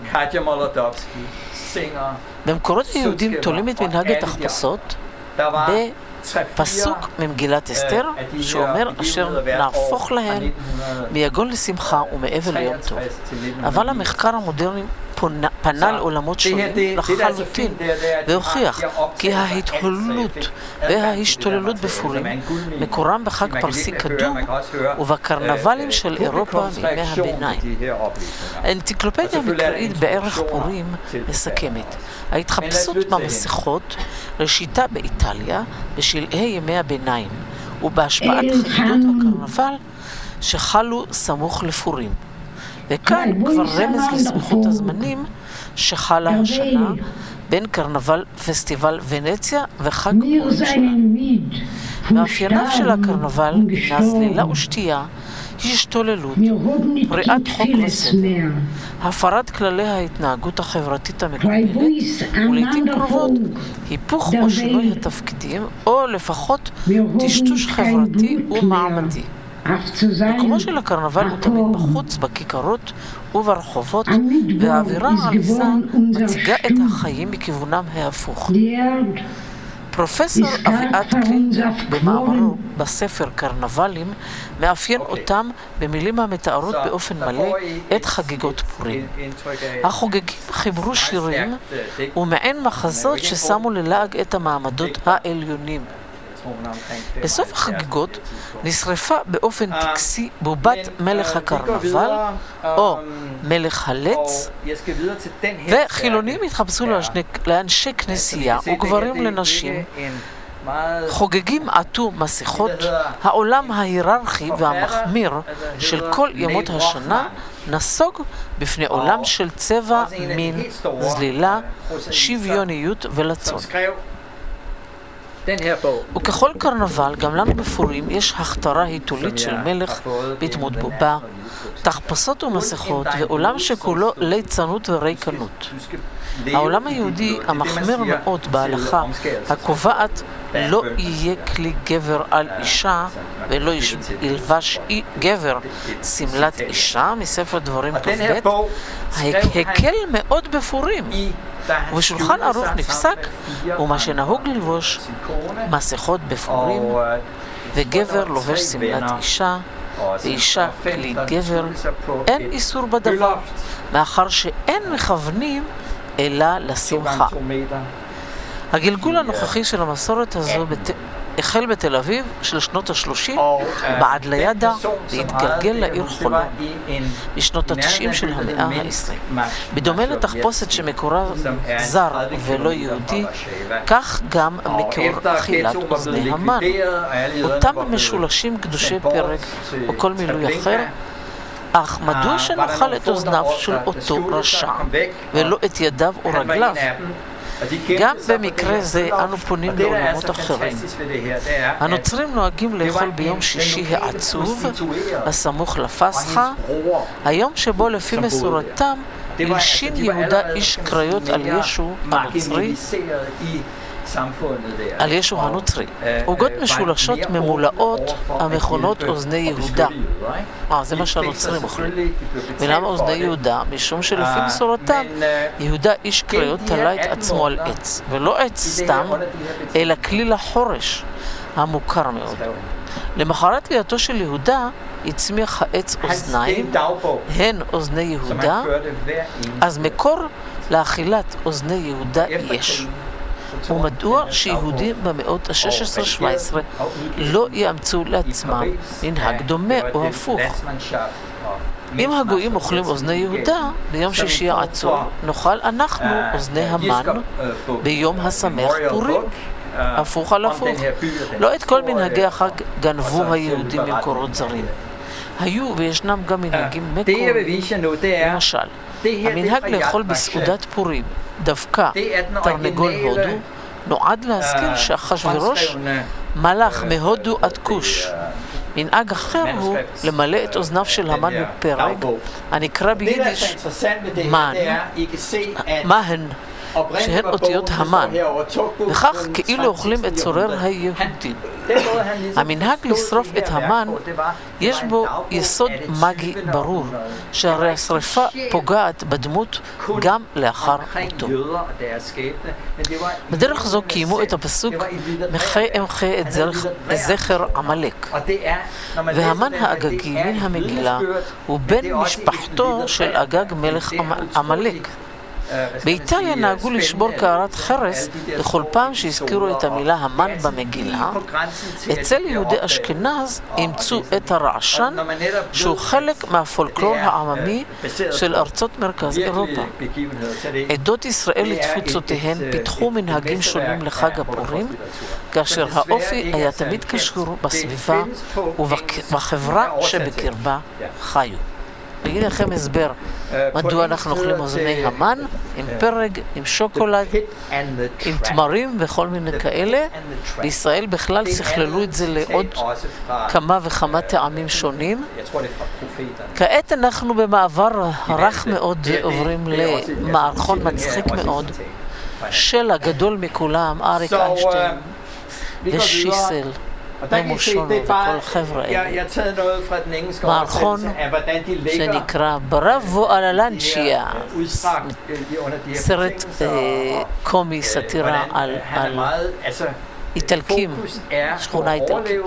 במקורות היהודים תולים את מנהג התחפושות בפסוק ממגילת אסתר שאומר אשר נהפוך להן מיגון לשמחה ומאבל ליום טוב. אבל המחקר המודרני פנה לעולמות שונים לחלוטין והוכיח כי ההתהוללות וההשתוללות בפורים מקורם בחג פרסי קדום ובקרנבלים של אירופה מימי הביניים. האנציקלופדיה המקראית בערך פורים מסכמת: ההתחפשות במסכות ראשיתה באיטליה בשלהי ימי הביניים ובהשפעת חגיגות הקרנבל שחלו סמוך לפורים. וכאן כבר רמז לסמיכות הזמנים שחלה השנה בין קרנבל פסטיבל ונציה וחג פורים שלה. מאפייניו של הקרנבל הינה זלילה ושתייה, השתוללות, פריעת חוק וסדר, הפרת כללי ההתנהגות החברתית המקובלת, ולעיתים קרובות היפוך או שינוי התפקידים, או לפחות טשטוש חברתי ומעמדי. מקומו של הקרנבל הוא תמיד בחוץ, בכיכרות וברחובות, והאווירה העליזה מציגה את החיים מכיוונם ההפוך. פרופסור אביעד קלינגר במאמרו בספר קרנבלים מאפיין אותם במילים המתארות באופן מלא את חגיגות פורים. החוגגים חיברו שירים ומעין מחזות ששמו ללעג את המעמדות העליונים. בסוף החגיגות נשרפה באופן טקסי בובת מלך הקרנבל או מלך הלץ, וחילונים התחפשו לאנשי כנסייה וגברים לנשים. חוגגים עטו מסכות. העולם ההיררכי והמחמיר של כל ימות השנה נסוג בפני עולם של צבע, מין, זלילה, שוויוניות ולצון. וככל קרנבל, גם לנו בפורים יש הכתרה היתולית של מלך בדמות בובה, תחפושות ומסכות, ועולם שכולו ליצנות וריקנות. העולם היהודי המחמיר מאוד בהלכה הקובעת לא יהיה כלי גבר על אישה ולא ילבש גבר סמלת אישה מספר דברים כ"ב, הקל מאוד בפורים. ובשולחן ערוך נפסק ומה שנהוג ללבוש מסכות בפורים, וגבר לובש סמלת אישה ואישה כלי גבר. אין איסור בדבר מאחר שאין מכוונים אלא לשמחה. הגלגול הנוכחי של המסורת הזו בת... החל בתל אביב של שנות ה-שלושים בעד לידה והתגלגל לעיר חולון בשנות ה-תשעים של המאה ה-עשרים. בדומה לתחפושת שמקורה זר ולא יהודי, כך גם מקור אכילת אוזני המן. אותם משולשים קדושי פרק או כל מילוי אחר, אך מדוע שנאכל את אוזניו של אותו רשע ולא את ידיו או רגליו? גם במקרה זה אנו פונים לעולמות אחרים. הנוצרים נוהגים לאכול ביום שישי העצוב, הסמוך לפסחא, היום שבו לפי מסורתם הלשין יהודה איש קריות על ישו הנוצרי, על ישו הנוצרי. עוגות משולשות ממולאות המכונות אוזני יהודה. אה, זה מה שהנוצרים אוכלים. ולמה אוזני יהודה? משום שלפי מסורתם, יהודה איש קריות תלה את עצמו על עץ, ולא עץ סתם, אלא כליל החורש, המוכר מאוד. למחרת לידתו של יהודה הצמיח העץ אוזניים, הן אוזני יהודה, אז מקור לאכילת אוזני יהודה יש. ומדוע שיהודים במאות ה-שש עשרה שבע עשרה לא יאמצו לעצמם מנהג דומה או הפוך? אם הגויים אוכלים אוזני יהודה ביום שישי העצוב, נאכל אנחנו אוזני המן ביום השמח פורים. הפוך על הפוך. לא את כל מנהגי החג גנבו היהודים ממקורות זרים. היו וישנם גם מנהגים מקוריים. למשל, המנהג לאכול בסעודת פורים דווקא תרנגול הודו נועד להזכיר שאחשוורוש מלך מהודו עד כוש. מנהג אחר הוא למלא את אוזניו של המן בפרק, הנקרא ביידיש מן, מהן, שהן אותיות המן, וכך כאילו אוכלים את צורר היהודים. המנהג לשרוף את המן, יש בו יסוד מגי ברור, שהרי השרפה פוגעת בדמות גם לאחר מותו. בדרך זו קיימו את הפסוק מחי אמחה את זכר עמלק. והמן האגגי מן המגילה הוא בן משפחתו של אגג מלך עמלק. באיטליה נהגו לשבור קערת חרס לכל פעם שהזכירו את המילה המן במגילה. אצל יהודי אשכנז אימצו את הרעשן, שהוא חלק מהפולקלור העממי של ארצות מרכז אירופה. עדות ישראל לתפוצותיהן פיתחו מנהגים שונים לחג הפורים, כאשר האופי היה תמיד קשור בסביבה ובחברה שבקרבה חיו. אגיד לכם הסבר מדוע אנחנו אוכלים אוזני המן, עם פרג, עם שוקולד, עם תמרים וכל מיני כאלה. בישראל בכלל שכללו את זה לעוד כמה וכמה טעמים שונים. כעת אנחנו במעבר רך מאוד עוברים למערכון מצחיק מאוד של הגדול מכולם, אריק איינשטיין ושיסל ומושונו וכל חבר'ה האלה. מערכון שנקרא בראבו על הלנצ'יה, סרט קומי סאטירה על איטלקים, שכונה איטלקית.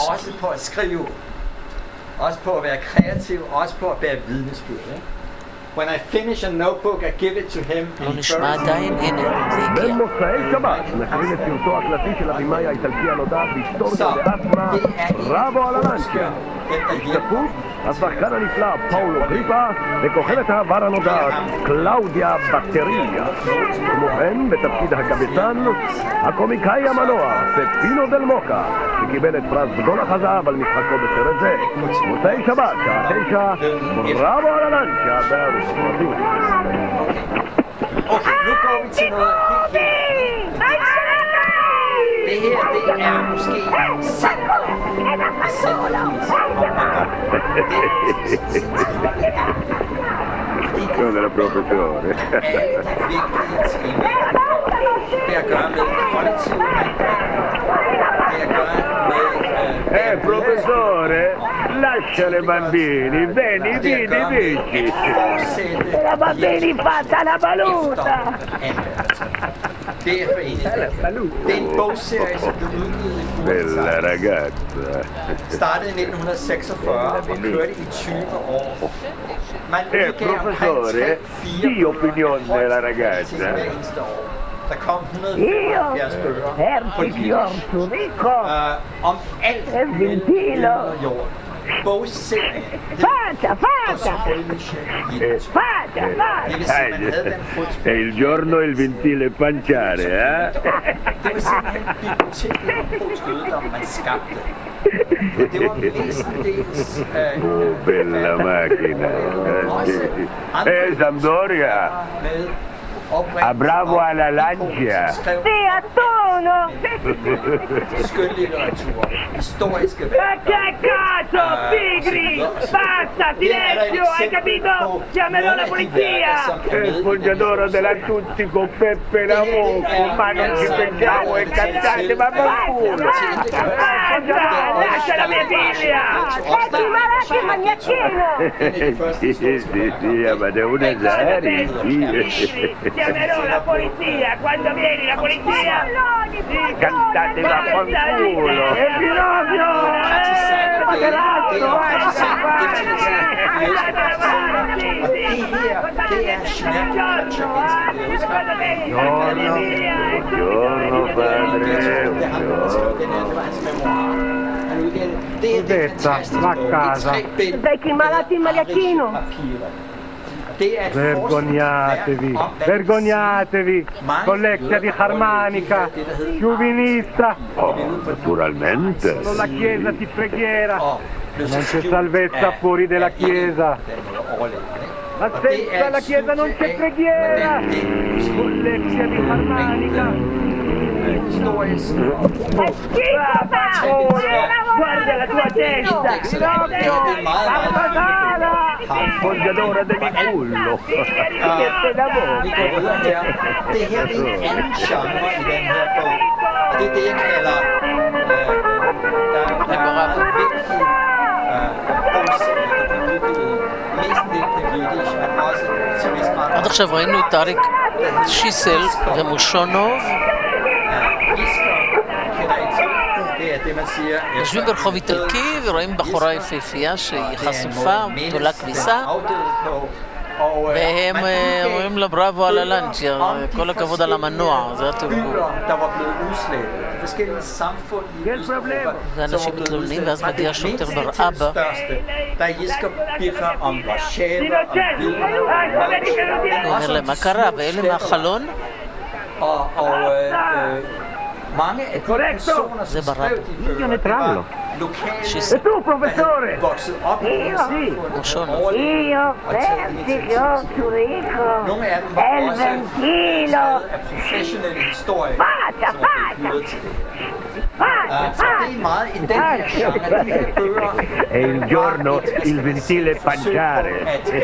Også på at være kreativ, også på at bære vidnesbyrd. When I finish a notebook, I give it to him. לא נשמע עדיין, הנה, זה הגיע. בין מוצאי שבת, נחרים את סרטו הקלטי של הבימאי האיטלקי הנודע בהיסטוריה דאטמה, ראבו על הלנצ'יה. השתתפות, השחקן הנפלא פאולו גריפה וכוכבת העבר הנודעת קלאודיה בטריה. כמו כן, בתפקיד הגבסן, הקומיקאי המנוע פפינו דל מוקה, שקיבל את פרס גול החזב על משחקו בסרט זה. מוצאי שבת, שעה תשע, ראבו על הלנצ'יה בערוץ הפרטי. Okay, nu går vi til noget helt Det her, det er måske center af centervis. Sono la professore. Det at gøre med kollektiv Det at gøre med... Eh, professore, lascia le bambini, vieni, vieni, vieni. La bambini fatta la valuta. Det er foreningen. Det er en bogserie, som blev udgivet i Bella ragazza. Startede i nitten seksogfyrre og kørte i tyve år. Man Eh, professore, di opinione della ragazza. Der kom et hundrede femoghalvfjerds bøger på livet om alt mellem jorden. Bogserien. Faccia, faccia! Faccia, faccia! È il giorno il ventile panciare, eh? Det var simpelthen biblioteket på skødedom, man skabte. Det var mestendels... Oh, bella macchina! Eh, Sampdoria! A bravo alla lancia! Sì, a tono! Skønlitteratur, historiske Ma che cazzo, pigri! Basta, silenzio, hai capito? Chiamerò la polizia! Il sfoggiatore della tutti con Peppe Namoco, ma non ci pensavo, è cantante, ma per culo! Basta, lascia la mia figlia! Metti malati il magnaccino! Sì, sì, sì, ma da una Zari, sì. Chiamerò la polizia, quando vieni la polizia? Cantate da fanculo! E Pinocchio! Eh, ma che razzo, Buongiorno padre! Udetta, va a casa! Vecchi malati il magliacchino! Vergognatevi, vergognatevi, collecchia di armanica, sciovinista. Oh, naturalmente. Solo la chiesa ti preghiera, non c'è salvezza fuori della chiesa. Ma senza la chiesa non c'è preghiera, collecchia di armanica. historisk Guarda la tua testa! Sfoggiatore del cullo! Det her det er en anden genre i den her bog. Og det er det, jeg kalder der, der er meget vigtig mest vigtig jødisk, men også til vis grad. עד עכשיו ראינו את אריק שיסל ומושונוב יושבים ברחוב איטלקי ורואים בחורה יפהפייה שהיא חשופה, גדולה כביסה והם אומרים לה בראבו על הלנצ'יה, כל הכבוד על המנוע, זה התרגום. זה אנשים מתלוננים ואז מגיע השוטר בראבא. הוא אומר להם, מה קרה? ואלה מהחלון? זה בראבא. E tu, professore? Io sì. Io pensi che ho Zurigo è il ventilo. Faccia, faccia. È il giorno il ventile panciare.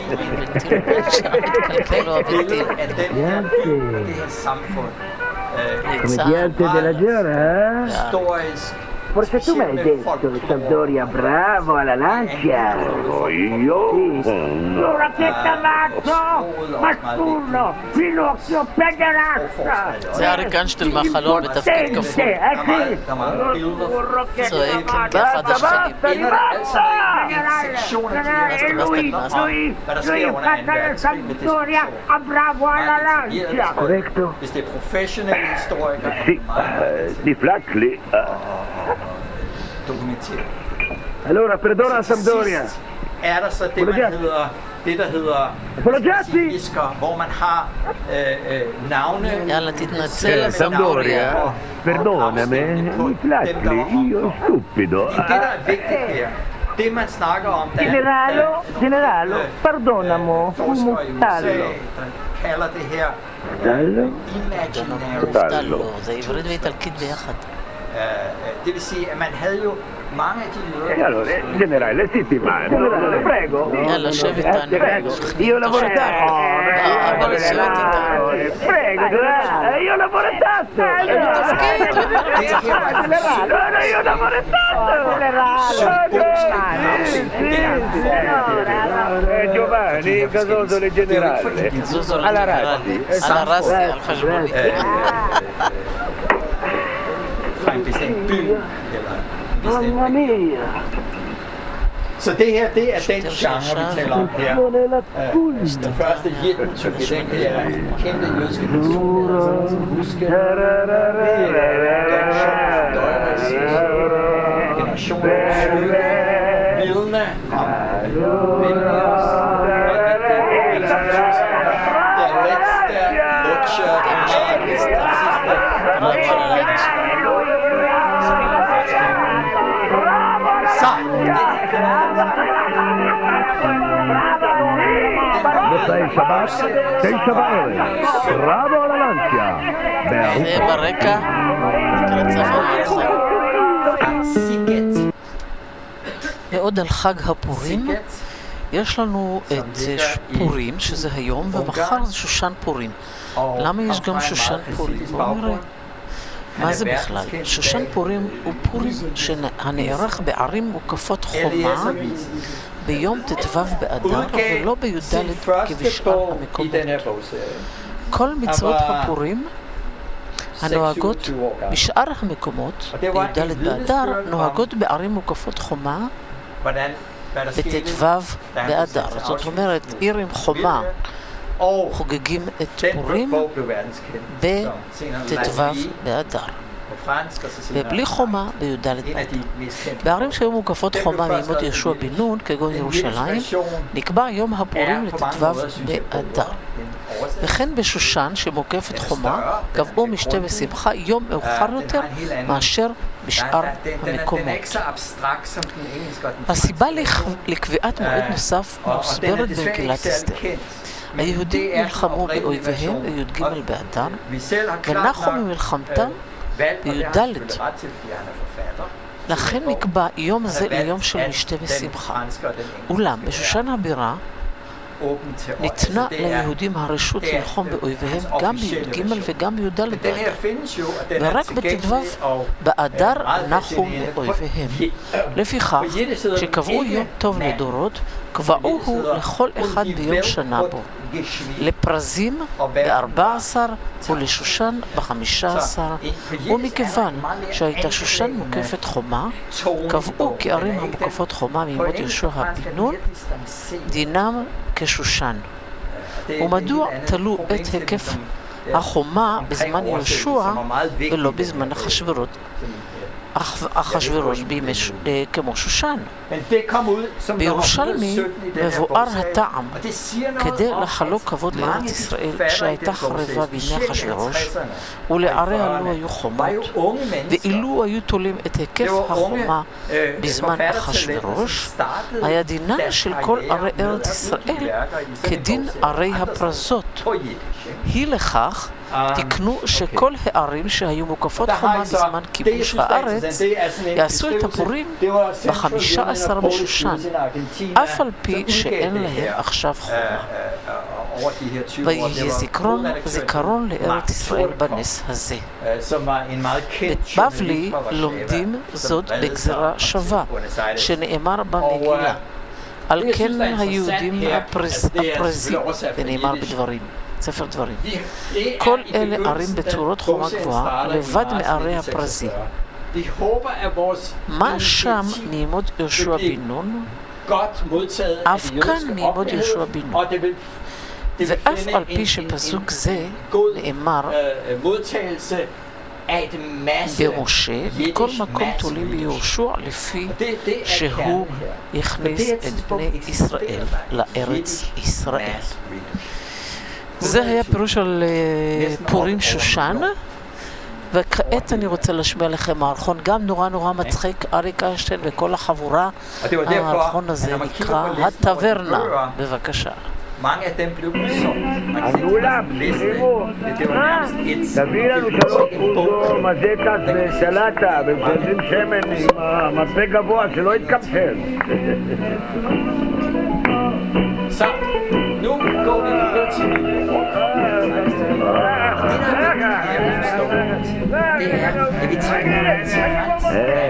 Comediante della giornata, eh? Forse tu mi hai detto che Sampdoria bravo alla lancia. Io? Allora che t'ammazzo! Masturno! Pinocchio pederasta! זה אריק איינשטיין מהחלון בתפקיד כפול. צועק באחד השכנים. Lui, lui, lui fatta la Sampdoria a bravo alla lancia! Corretto? Sì, di Flackley. Allora, perdona Sampdoria. Er der så det, man hedder, det der hedder isker, hvor man har øh, øh, navne. יאללה, תתנצל, Sampdoria, perdonami, di Flackley, io stupido. Det der er vigtigt her, det man snakker om, der Generalo, generalo, perdonamo, forskere i U S A kalder det her מובטלו, זה עברית ואיטלקית ביחד. Det vil sige, at man havde jo mange af de E allora, generale, zitti mano. generale, prego. יאללה, שב איתנו. Io lavoro tanto. אבל לשבת איתנו. Prego, generale, io lavoro tanto. Generale, io lavoro tanto. Eh, Giovanni, Casosole generale. Alla Razzi. על הרסי, על חשבוני. fra en bestemt by eller en bestemt Mamma mia. Så det her, det er den genre, vi taler om her. Den første Jitten, den her kendte jødiske person, altså huske, det er generation vidne om Vilnius, der letzte Lutscher, der sidste Sei Shabbat, sei Shabbat. Bravo alla lancia. זה ברקע, לקראת סוף המערכה. ועוד על חג הפורים, יש לנו את פורים, שזה היום, ומחר זה שושן פורים. למה יש גם שושן פורים? בואו נראה. מה זה בכלל? שושן פורים הוא פורים הנערך בערים מוקפות חומה ביום ט"ו באדר ולא בי"ד כבשאר המקומות. כל מצוות הפורים הנוהגות בשאר המקומות בי"ד באדר נוהגות בערים מוקפות חומה בט"ו באדר. זאת אומרת, עיר עם חומה חוגגים את פורים בט"ו באדר ובלי חומה בי"ד באדר. בערים שהיו מוקפות חומה מימות יהושע בן נון כגון ירושלים נקבע יום הפורים לט"ו באדר. וכן בשושן שמוקפת חומה קבעו משתה ושמחה יום מאוחר יותר מאשר בשאר המקומות. הסיבה לקביעת מועד נוסף מוסברת במגילת אסתר. היהודים נלחמו באויביהם בי"ג באדר ונחו ממלחמתם בי"ד. לכן נקבע יום זה ליום של משתה ושמחה. אולם בשושן הבירה ניתנה ליהודים הרשות ללחום באויביהם גם בי"ג וגם בי"ד באדר. ורק בט"ו באדר נחו מאויביהם. לפיכך, שקבעו יום טוב לדורות, קבעו הוא לכל אחד ביום שנה בו. לפרזים ב-ארבע עשרה ולשושן ב-חמישה עשר, ומכיוון שהייתה שושן מוקפת חומה, קבעו כי ערים המוקפות חומה מימות יהושע בן נון דינם כשושן. ומדוע תלו את היקף החומה בזמן יהושע ולא בזמן אחשוורוש? אחשוורוש בימי כמו שושן. בירושלמי מבואר הטעם כדי לחלוק כבוד לארץ ישראל שהייתה חרבה בימי אחשוורוש ולעריה לא היו חומות, ואילו היו תולים את היקף החומה בזמן אחשוורוש, היה דינן של כל ערי ארץ ישראל כדין ערי הפרזות. היא לכך תקנו שכל הערים שהיו מוקפות חומה בזמן כיבוש הארץ יעשו את הפורים בחמישה עשר בשושן, אף על פי שאין להם עכשיו חומה. ויהיה זיכרון, זיכרון לארץ ישראל בנס הזה. בבלי לומדים זאת בגזרה שווה, שנאמר במגילה. על כן היהודים הפרזים, ונאמר בדברים. ספר דברים. כל אלה ערים בצורות חומה גבוהה, לבד מערי הפרזים. מה שם מימות יהושע בן נון? אף כאן מימות יהושע בן נון. ואף על פי שפסוק זה נאמר במשה, בכל מקום תולים ביהושע לפי שהוא הכניס את בני ישראל לארץ ישראל. זה היה פירוש על פורים שושן, וכעת אני רוצה להשמיע לכם מערכון גם נורא נורא מצחיק, אריק איינשטיין וכל החבורה. המערכון הזה נקרא הטברנה. בבקשה. הגאולה, תראו, תביא לנו שלוש פרוסו, מזקס וסלטה, ומזלזים שמן עם המפה גבוה, שלא יתקפל. Så, nu går vi videre til min ord. Det er, at vi tager en trans.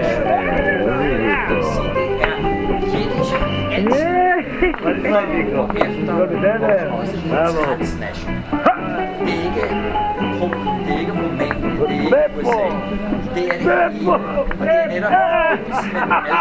Det er jiddisch altid. Og efter også transnational. Det er ikke det er ikke Rumænien, det er ikke U S A. Det er det hele, og det er netop forbindelsen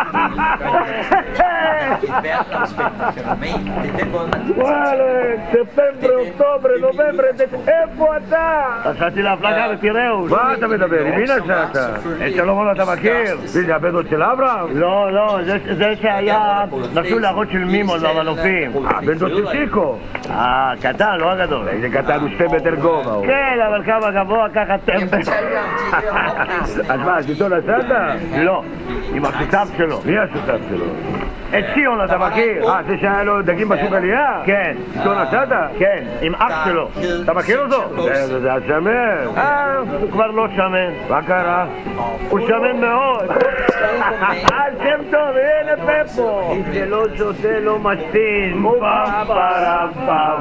mellem alle de et verdensomspændende fænomen. Det er den måde, man... ספטמבר, אוקטובר, נובמבר, איפה אתה? נסעתי להפלגה בפיראוס. מה אתה מדבר? עם מי נסעת? את שלמה אתה מכיר? זה הבן דוד של אברהם? לא, לא, זה שהיה נשוי לאחות של מימון והמנופים. הבן דוד של צ'יקו. אה, קטן, לא הגדול. איזה קטן הוא שתי מטר גובה. כן, אבל כמה גבוה ככה טמבל. אז מה, אז איתו נסעת? לא, עם השותף שלו. מי השותף שלו? את ציון אתה מכיר? אה, זה שהיה לו דגים בשוק עלייה? כן. איתו נסעת? כן, עם אח שלו. אתה מכיר אותו? זה השמן. אה, הוא כבר לא שמן. מה קרה? הוא שמן מאוד. אה, שם טוב, הנה פפו. אם זה לא שותה, לא משתין. פעם פעם פעם.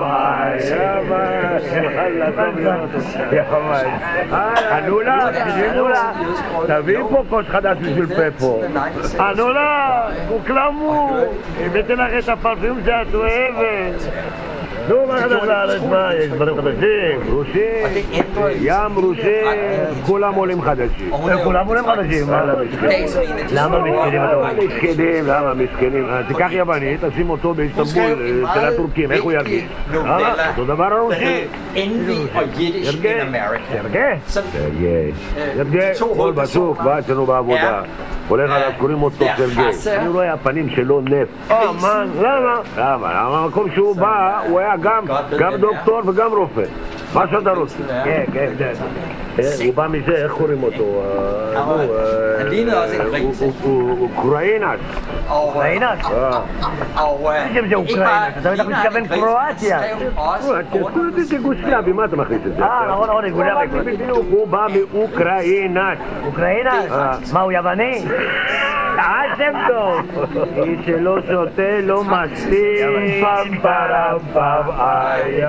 אנולה, אנולה. תביא פה קוש חדש בשביל פפו. אנולה, הוא קלמו. הבאתי לך את הפרפיום שאת אוהבת. נו, מה חדש לארץ? מה? יש דברים חדשים? רוסים? ים רוסים? כולם עולים חדשים. כולם עולים חדשים? מה למסכנים? למה מסכנים אתה אומר? מסכנים, למה מסכנים? תיקח יוונית, תשים אותו באיסטנבול, אצל הטורקים, איך הוא ירגיש? אותו דבר הרוסי. ירגה? ירגה? ירגה? כל בסוק, בא אצלנו בעבודה. הולך עליו, קוראים אותו סרגי. אני רואה הפנים שלו נפט. אה, מה? למה? למה? למה? המקום שהוא בא, הוא היה גם דוקטור וגם רופא. מה שאתה רוצה? כן, כן. הוא בא מזה, איך קוראים אותו? Han lignede også en gris. אוקראינס. אוקראינס? Og זה אוקראינס, אתה בטח מתכוון קרואטיה. זה גוסלבי, מה אתה מכניס את זה? אה, נכון, נכון, גולבי. הוא בא מאוקראינס. אוקראינס? מה, הוא יווני? עשם טוב! איש שלא שותה לא מספיק. פם פרם פם איי.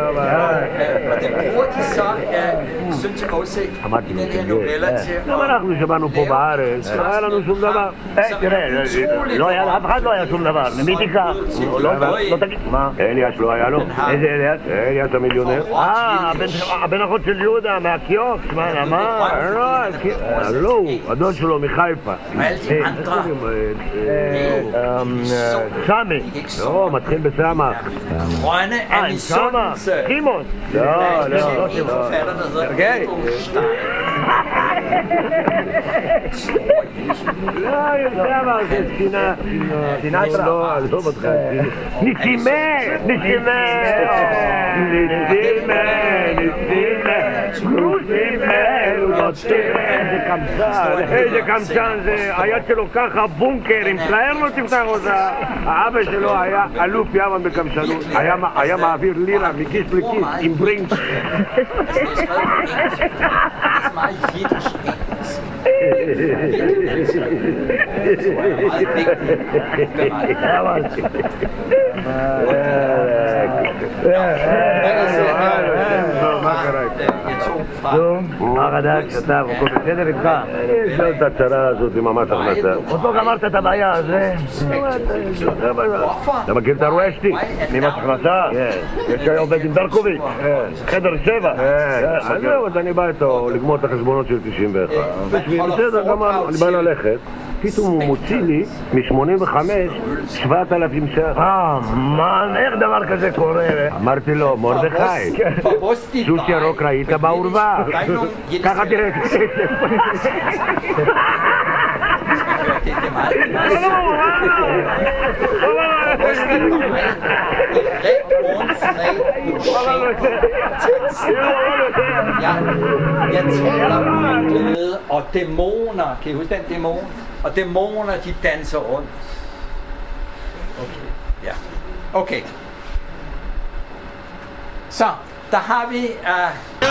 אמרתי לו, גם אנחנו שבאנו פה בארץ, לא היה לנו שום דבר. תראה, אף אחד לא היה שום דבר. ממי תיקח? לא תגיד. מה? אליאס לא היה לו. איזה אליאס? אליאס המיליונר. אה, הבן אחות של יהודה, מהקיוקס, מה, מה? לא, הוא, הדוד שלו מחיפה. סמי. לא, מתחיל בסמך. אה, סמך. קימוס. לא, לא, לא שימוס. סרגי. לא, יודע מה זה, שינה. סינטרה. לא, לא מתחיל. נשימה! נשימה! נשימה! נשימה! גרושימה! איזה קמצן, איזה קמצן זה, היד שלו ככה בונקר, עם פלייר לא תפתח אותה. האבא שלו היה אלוף ימן בקמצנות, היה מעביר לירה מכיס לכיס עם ברינקס. מה קרה איתך? מה חדש? אתה, הכל בסדר איתך? יש לו את הצרה הזאת עם המס הכנסה. אותו גמרת את הבעיה, זה... אתה מכיר את הרואשתי? ממס הכנסה? יש שהיה עובד עם דרקוביץ', חדר שבע. אז זהו, אז אני בא איתו לגמור את החשבונות של תשעים ואחת. בסדר, גמר, אני בא ללכת. פתאום הוא מוציא לי מ-שמונים וחמש שבעת אלפים ש"ח. אה, מה, איך דבר כזה קורה? אמרתי לו, מרדכי, סוס ירוק ראית בעורבה. ככה תראה את הכסף. Jeg taler om glæde og dæmoner. Kan I huske den dæmon? Og dæmoner, de danser rundt. Okay, ja. Okay. Så, der har vi... Uh...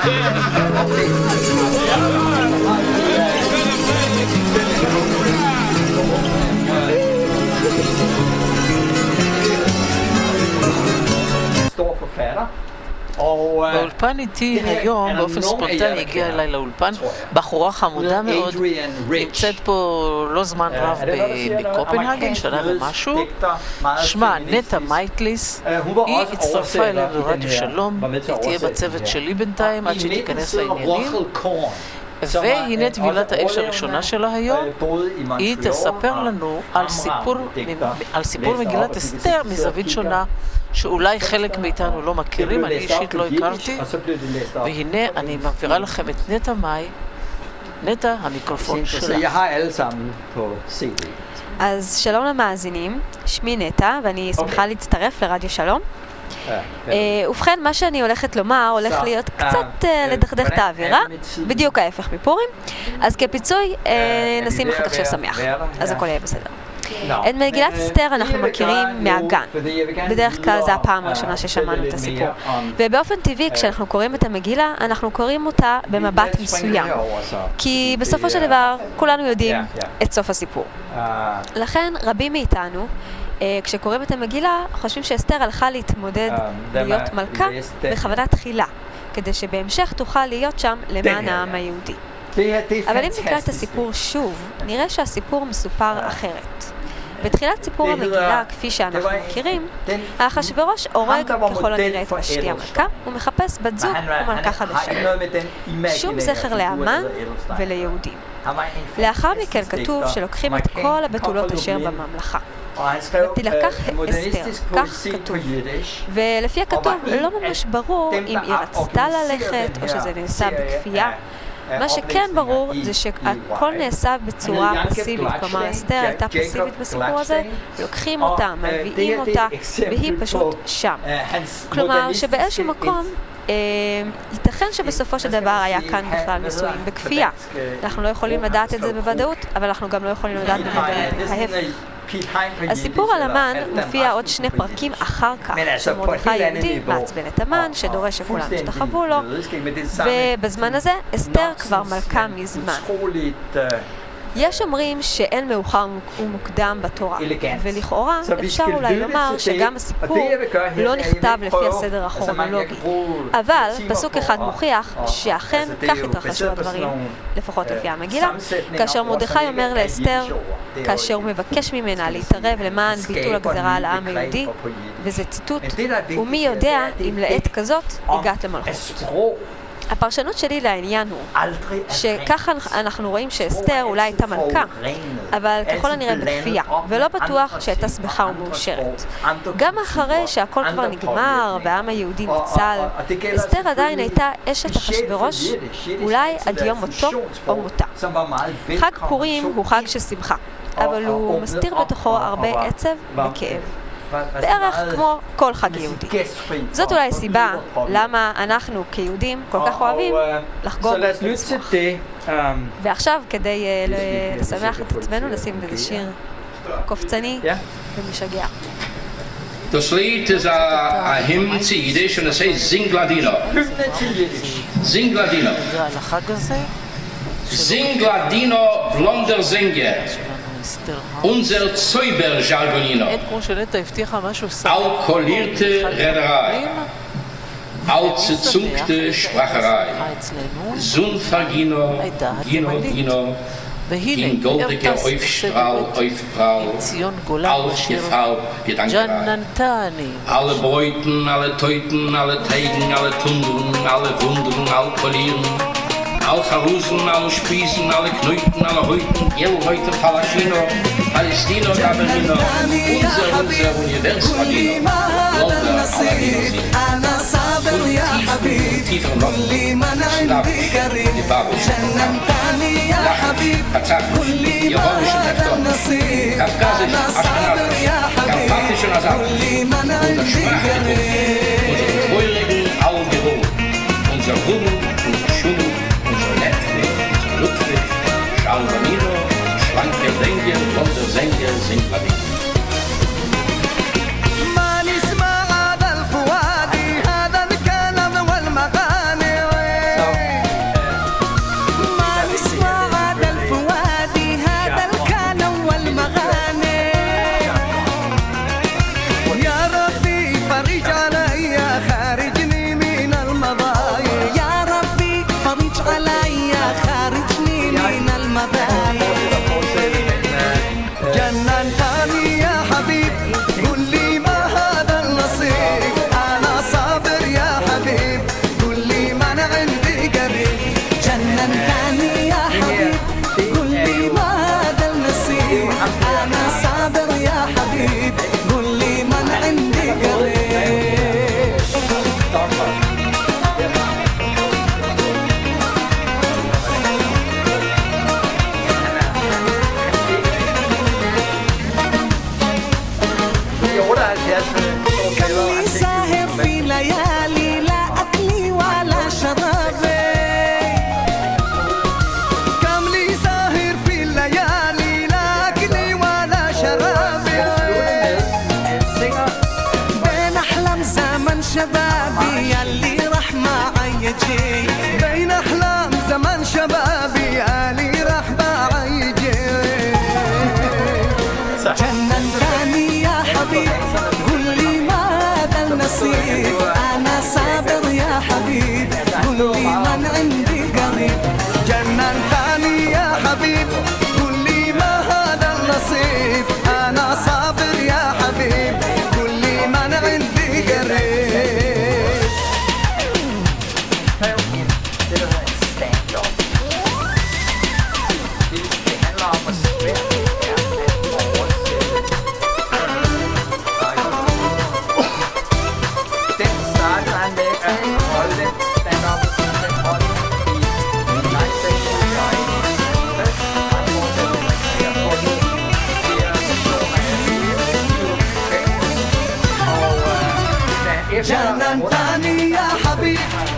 Stor forfatter. באולפן איתי היום, באופן ספונטני, הגיעה אליי לאולפן בחורה חמודה מאוד, נמצאת פה לא זמן רב בקופנהגן, שנה ומשהו, שמה נטע מייטליס, היא הצטרפה אלינו לרדיו שלום, היא תהיה בצוות שלי בינתיים עד שהיא תיכנס לעניינים, והנה טבילת האש הראשונה שלה היום, היא תספר לנו על סיפור, על סיפור מגילת אסתר מזווית שונה, שאולי חלק מאיתנו לא מכירים, אני אישית לא הכרתי, והנה אני מעבירה לכם את נטע מאי, נטע, המיקרופון שלך. אז שלום למאזינים, שמי נטע, ואני שמחה להצטרף לרדיו שלום. ובכן, מה שאני הולכת לומר הולך להיות קצת לדכדך את האווירה, בדיוק ההפך מפורים, אז כפיצוי נשים אחר כך ששמח, אז הכל יהיה בסדר. את מגילת אסתר אנחנו מכירים מהגן, בדרך כלל זו הפעם הראשונה ששמענו את הסיפור, ובאופן טבעי כשאנחנו קוראים את המגילה אנחנו קוראים אותה במבט מסוים, כי בסופו של דבר כולנו יודעים את סוף הסיפור. לכן רבים מאיתנו כשקוראים את המגילה חושבים שאסתר הלכה להתמודד להיות מלכה בכוונה תחילה, כדי שבהמשך תוכל להיות שם למען העם היהודי. אבל אם נקרא את הסיפור שוב, נראה שהסיפור מסופר אחרת. בתחילת סיפור המגילה, כפי שאנחנו מכירים, אחשוורוש הורג ככל הנראה את ושתי המלכה ומחפש בת זוג ומלכה חדשה. שום זכר להמן וליהודים. לאחר מכן כתוב שלוקחים את כל הבתולות אשר בממלכה. ותילקח אסתר, כך כתוב. ולפי הכתוב לא ממש ברור אם היא רצתה ללכת או שזה נעשה בכפייה. מה שכן ברור זה שהכל נעשה בצורה פסיבית, כלומר אסתר הייתה פסיבית בסיפור הזה, לוקחים אותה, מביאים אותה, והיא פשוט שם. כלומר שבאיזשהו מקום ייתכן שבסופו של דבר היה כאן בכלל נישואים בכפייה. אנחנו לא יכולים לדעת את זה בוודאות, אבל אנחנו גם לא יכולים לדעת בוודאות ההפך. הסיפור על המן מופיע עוד שני פרקים אחר כך, שמרדכי היהודי מעצבן את המן, שדורש שכולם ישתחוו לו, ובזמן הזה אסתר כבר מלכה מזמן. יש אומרים שאין מאוחר ומוקדם בתורה, ולכאורה אפשר אולי לומר שגם הסיפור לא נכתב לפי הסדר הכרונולוגי. אבל פסוק אחד מוכיח שאכן כך התרחשו הדברים, לפחות לפי המגילה, כאשר מרדכי אומר לאסתר, כאשר הוא מבקש ממנה להתערב למען ביטול הגזרה על העם היהודי, וזה ציטוט, ומי יודע אם לעת כזאת הגעת למלכות. הפרשנות שלי לעניין הוא שככה אנחנו רואים שאסתר אולי הייתה מלכה, אבל ככל הנראה בכפייה, ולא בטוח שהייתה שמחה ומאושרת. גם אחרי שהכל כבר נגמר והעם היהודי ניצל, אסתר עדיין הייתה אשת אחשוורוש, אולי עד יום מותו או מותה. חג פורים הוא חג של שמחה, אבל הוא מסתיר בתוכו הרבה עצב וכאב. בערך כמו כל חג יהודי. זאת אולי סיבה למה אנחנו כיהודים כל כך אוהבים לחגוג ולשמוח. ועכשיו, כדי לשמח את עצמנו, נשים איזה שיר קופצני ומשגע. Das Lied ist ein Hymn zu Jiddisch und es heißt Sing Ladino. Sing Ladino. Sing Ladino, blonder Sänger. Unser Zauber-Jargonino, alkoholierte Rederei, auszuzungte Spracherei, Sunfagino, Gino, Gino, in goldiger Aufstrahl, Aufprall, ausgefallen, Gedankerei. Alle Beuten, alle Teuten, alle Teigen, alle Tundeln, alle Wundern, alkoholieren, alle Charusen, alle Spießen, alle Knöten, alle Häuten, Gelhäute, Palaschino, Palestino, Gaberino, unser, unser Universfagino, Londer, Aladino, und tiefer, tiefer noch, Slav, die Babel, Lachen, Kazachisch, Jehovisch, Tekton, Kafkasisch, Aschkenazisch, Karpathisch und Asad, unser Sprachgeruch, unsere feurigen Augengeruch, unser Rummel, unser Schummel, Ludwig, Schalvanino, schlanke Sänger, blonder Sänger, singt Ladino. جننتني يا حبيب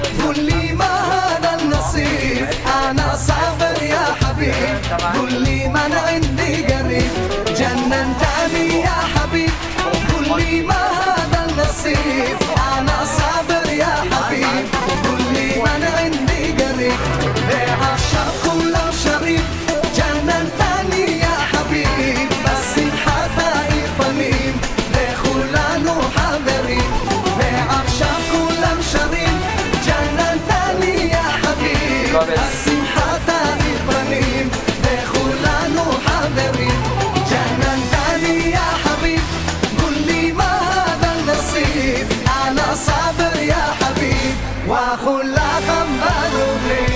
قل لي من عندي قريب جننتني يا حبيب قل لي ما هذا النصيب أنا صابر يا حبيب قل لي من عندي قريب بعشق كل شريب جننتني يا حبيب بس حتى طميم لخلانه حذري بعشق كل شريب جننتني يا حبيب بس حتى طميم لخلانه حذري جننتني يا حبيب قل لي ما هذا النصيب أنا صابر يا حبيب وخلا خمبالو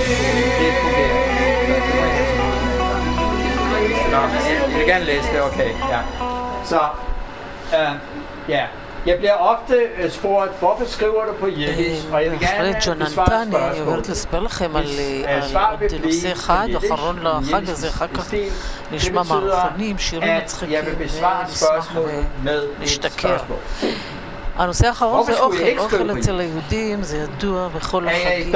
Jeg vil gerne læse det, okay. Ja. Så, uh, ja. Jeg bliver ofte uh, spurgt, hvorfor skriver du på jiddisch? Og jeg vil gerne besvare אני עוברת לספר לכם על נושא אחד, אחרון לחג הזה, אחר כך נשמע מערכונים, שירים מצחיקים, נשמח ונשתכר. הנושא האחרון זה אוכל, אוכל אצל היהודים, זה ידוע בכל החגים,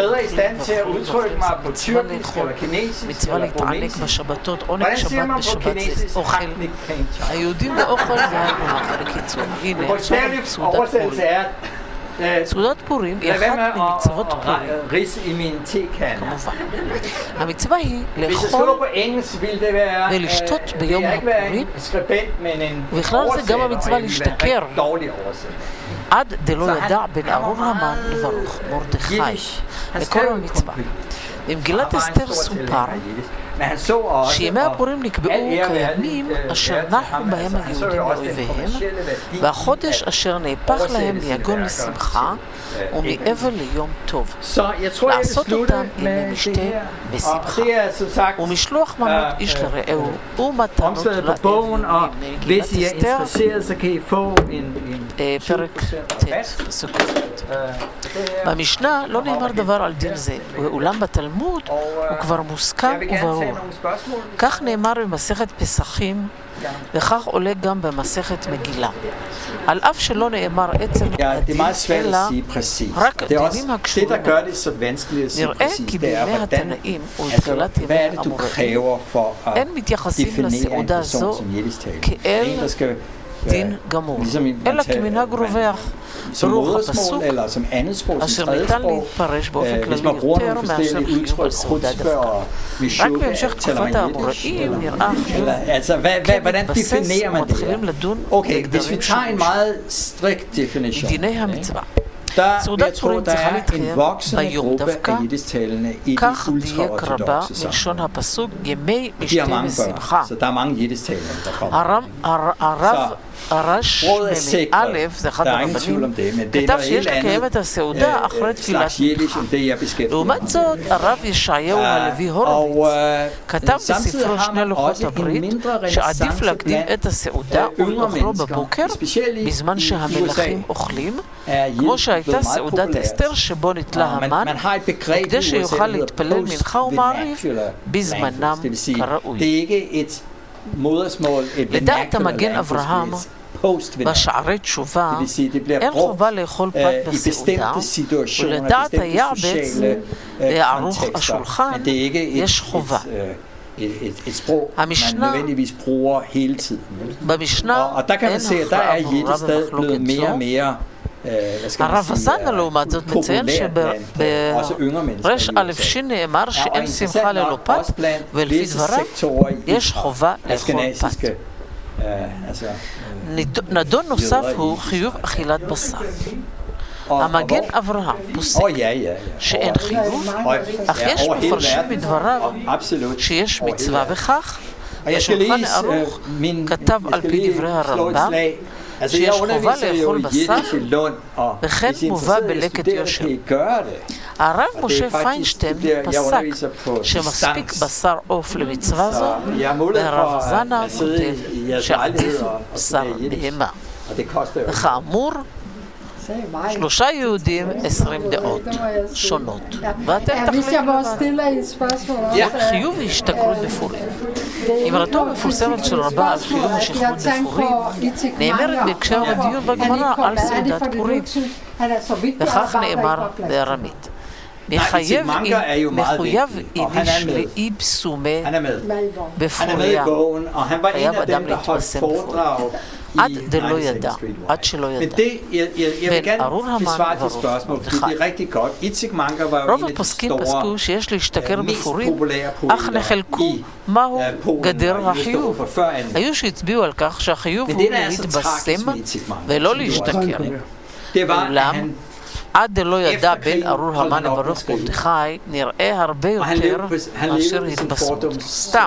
מצווה לאכול, מצווה להתענק בשבתות, עונג שבת בשבת זה אוכל. היהודים ואוכל זה היה מונח בקיצור. הנה, עכשיו סעודת פורים. סעודת פורים היא אחת ממצוות פורים. כמובן. המצווה היא לאכול ולשתות ביום הפורים, ובכלל זה גם המצווה להשתכר. עד דלא ידע בן ארון המן לברוך מרדכי לכל המצווה. במגילת אסתר סופר שימי הפורים נקבעו כימים אשר נחו בהם היהודים מאויביהם, והחודש אשר נהפך להם מיגון לשמחה ומאבל ליום טוב. לעשות אותם ימי משתה בשמחה, ומשלוח מנות איש לרעהו ומתנות לאביונים. מגילת אסתר פרק ט' פסוק ט'. במשנה לא נאמר דבר על דין זה, ואולם בתלמוד הוא כבר מוסכם וברור. כך נאמר במסכת פסחים, וכך עולה גם במסכת מגילה. על אף שלא נאמר עצם הדין, אלא רק דינים הקשורים. נראה כי בימי התנאים ולתחילת ימי האמוראים אין מתייחסים לסעודה זו כאל דין גמור, אלא כמנהג רווח. ברוך הפסוק אשר ניתן להתפרש באופן כללי יותר מאשר חיוב על סעודה דווקא. רק בהמשך תקופת האמוראים נראה חיוב כמתבסס ומתחילים לדון בגדרים שימוש דיני המצווה. סעודת פורים צריכה להתקיים ביום דווקא, כך דייק רבה מלשון הפסוק ימי משתה ושמחה. הרב הרש א', זה אחד הרבנים, כתב שיש לקיים את הסעודה אחרי תפילת מנחה. לעומת זאת, הרב ישעיהו הלוי הורוביץ כתב בספרו שני לוחות הברית שעדיף להקדים את הסעודה ולאכלו בבוקר בזמן שהמלכים אוכלים, כמו שהייתה סעודת אסתר שבו נתלה המן, כדי שיוכל להתפלל מנחה ומעריב בזמנם כראוי. לדעת המגן אברהם בשערי תשובה אין חובה לאכול פת בסעודה, ולדעת היעבץ לערוך השולחן יש חובה. המשנה, במשנה אין הכרעה ברורה במחלוקת זו. הרב הזנה לעומת זאת מציין שברש א' ש' נאמר שאין שמחה ללא פת, ולפי דבריו יש חובה לאכול פת. נדון נוסף הוא חיוב אכילת בשר. המגן אברהם פוסק שאין חיוב, אך יש מפרשים בדבריו שיש מצווה בכך. השולחן ערוך כתב על פי דברי הרמב"ם שיש חובה לאכול בשר, וכן מובא בלקט יושר. הרב משה פיינשטיין פסק שמספיק בשר עוף למצווה זו, והרב זנה כותב שעדיף בשר בהמה. וכאמור, שלושה יהודים, עשרים דעות שונות. ואתם תחליטו לבד. חיוב השתכרות בפורים. אמרתו המפורסמת של רבה על חיוב השתכרות בפורים נאמרת בהקשר לדיון בגמרא על סעודת פורים. וכך נאמר בארמית. מחויב איניש לאיבסומה בפוריה. חייב אדם להתפרסם בפוריה. עד דלא ידע, עד שלא ידע. בין ארור המן וברוך מרדכי. רוב הפוסקים פסקו שיש להשתכר בפורים, אך נחלקו מהו גדר החיוב. היו שהצביעו על כך שהחיוב הוא להתבשם ולא להשתכר. אולם, עד דלא ידע בין ארור המן וברוך מרדכי נראה הרבה יותר מאשר התבשמות. סתם.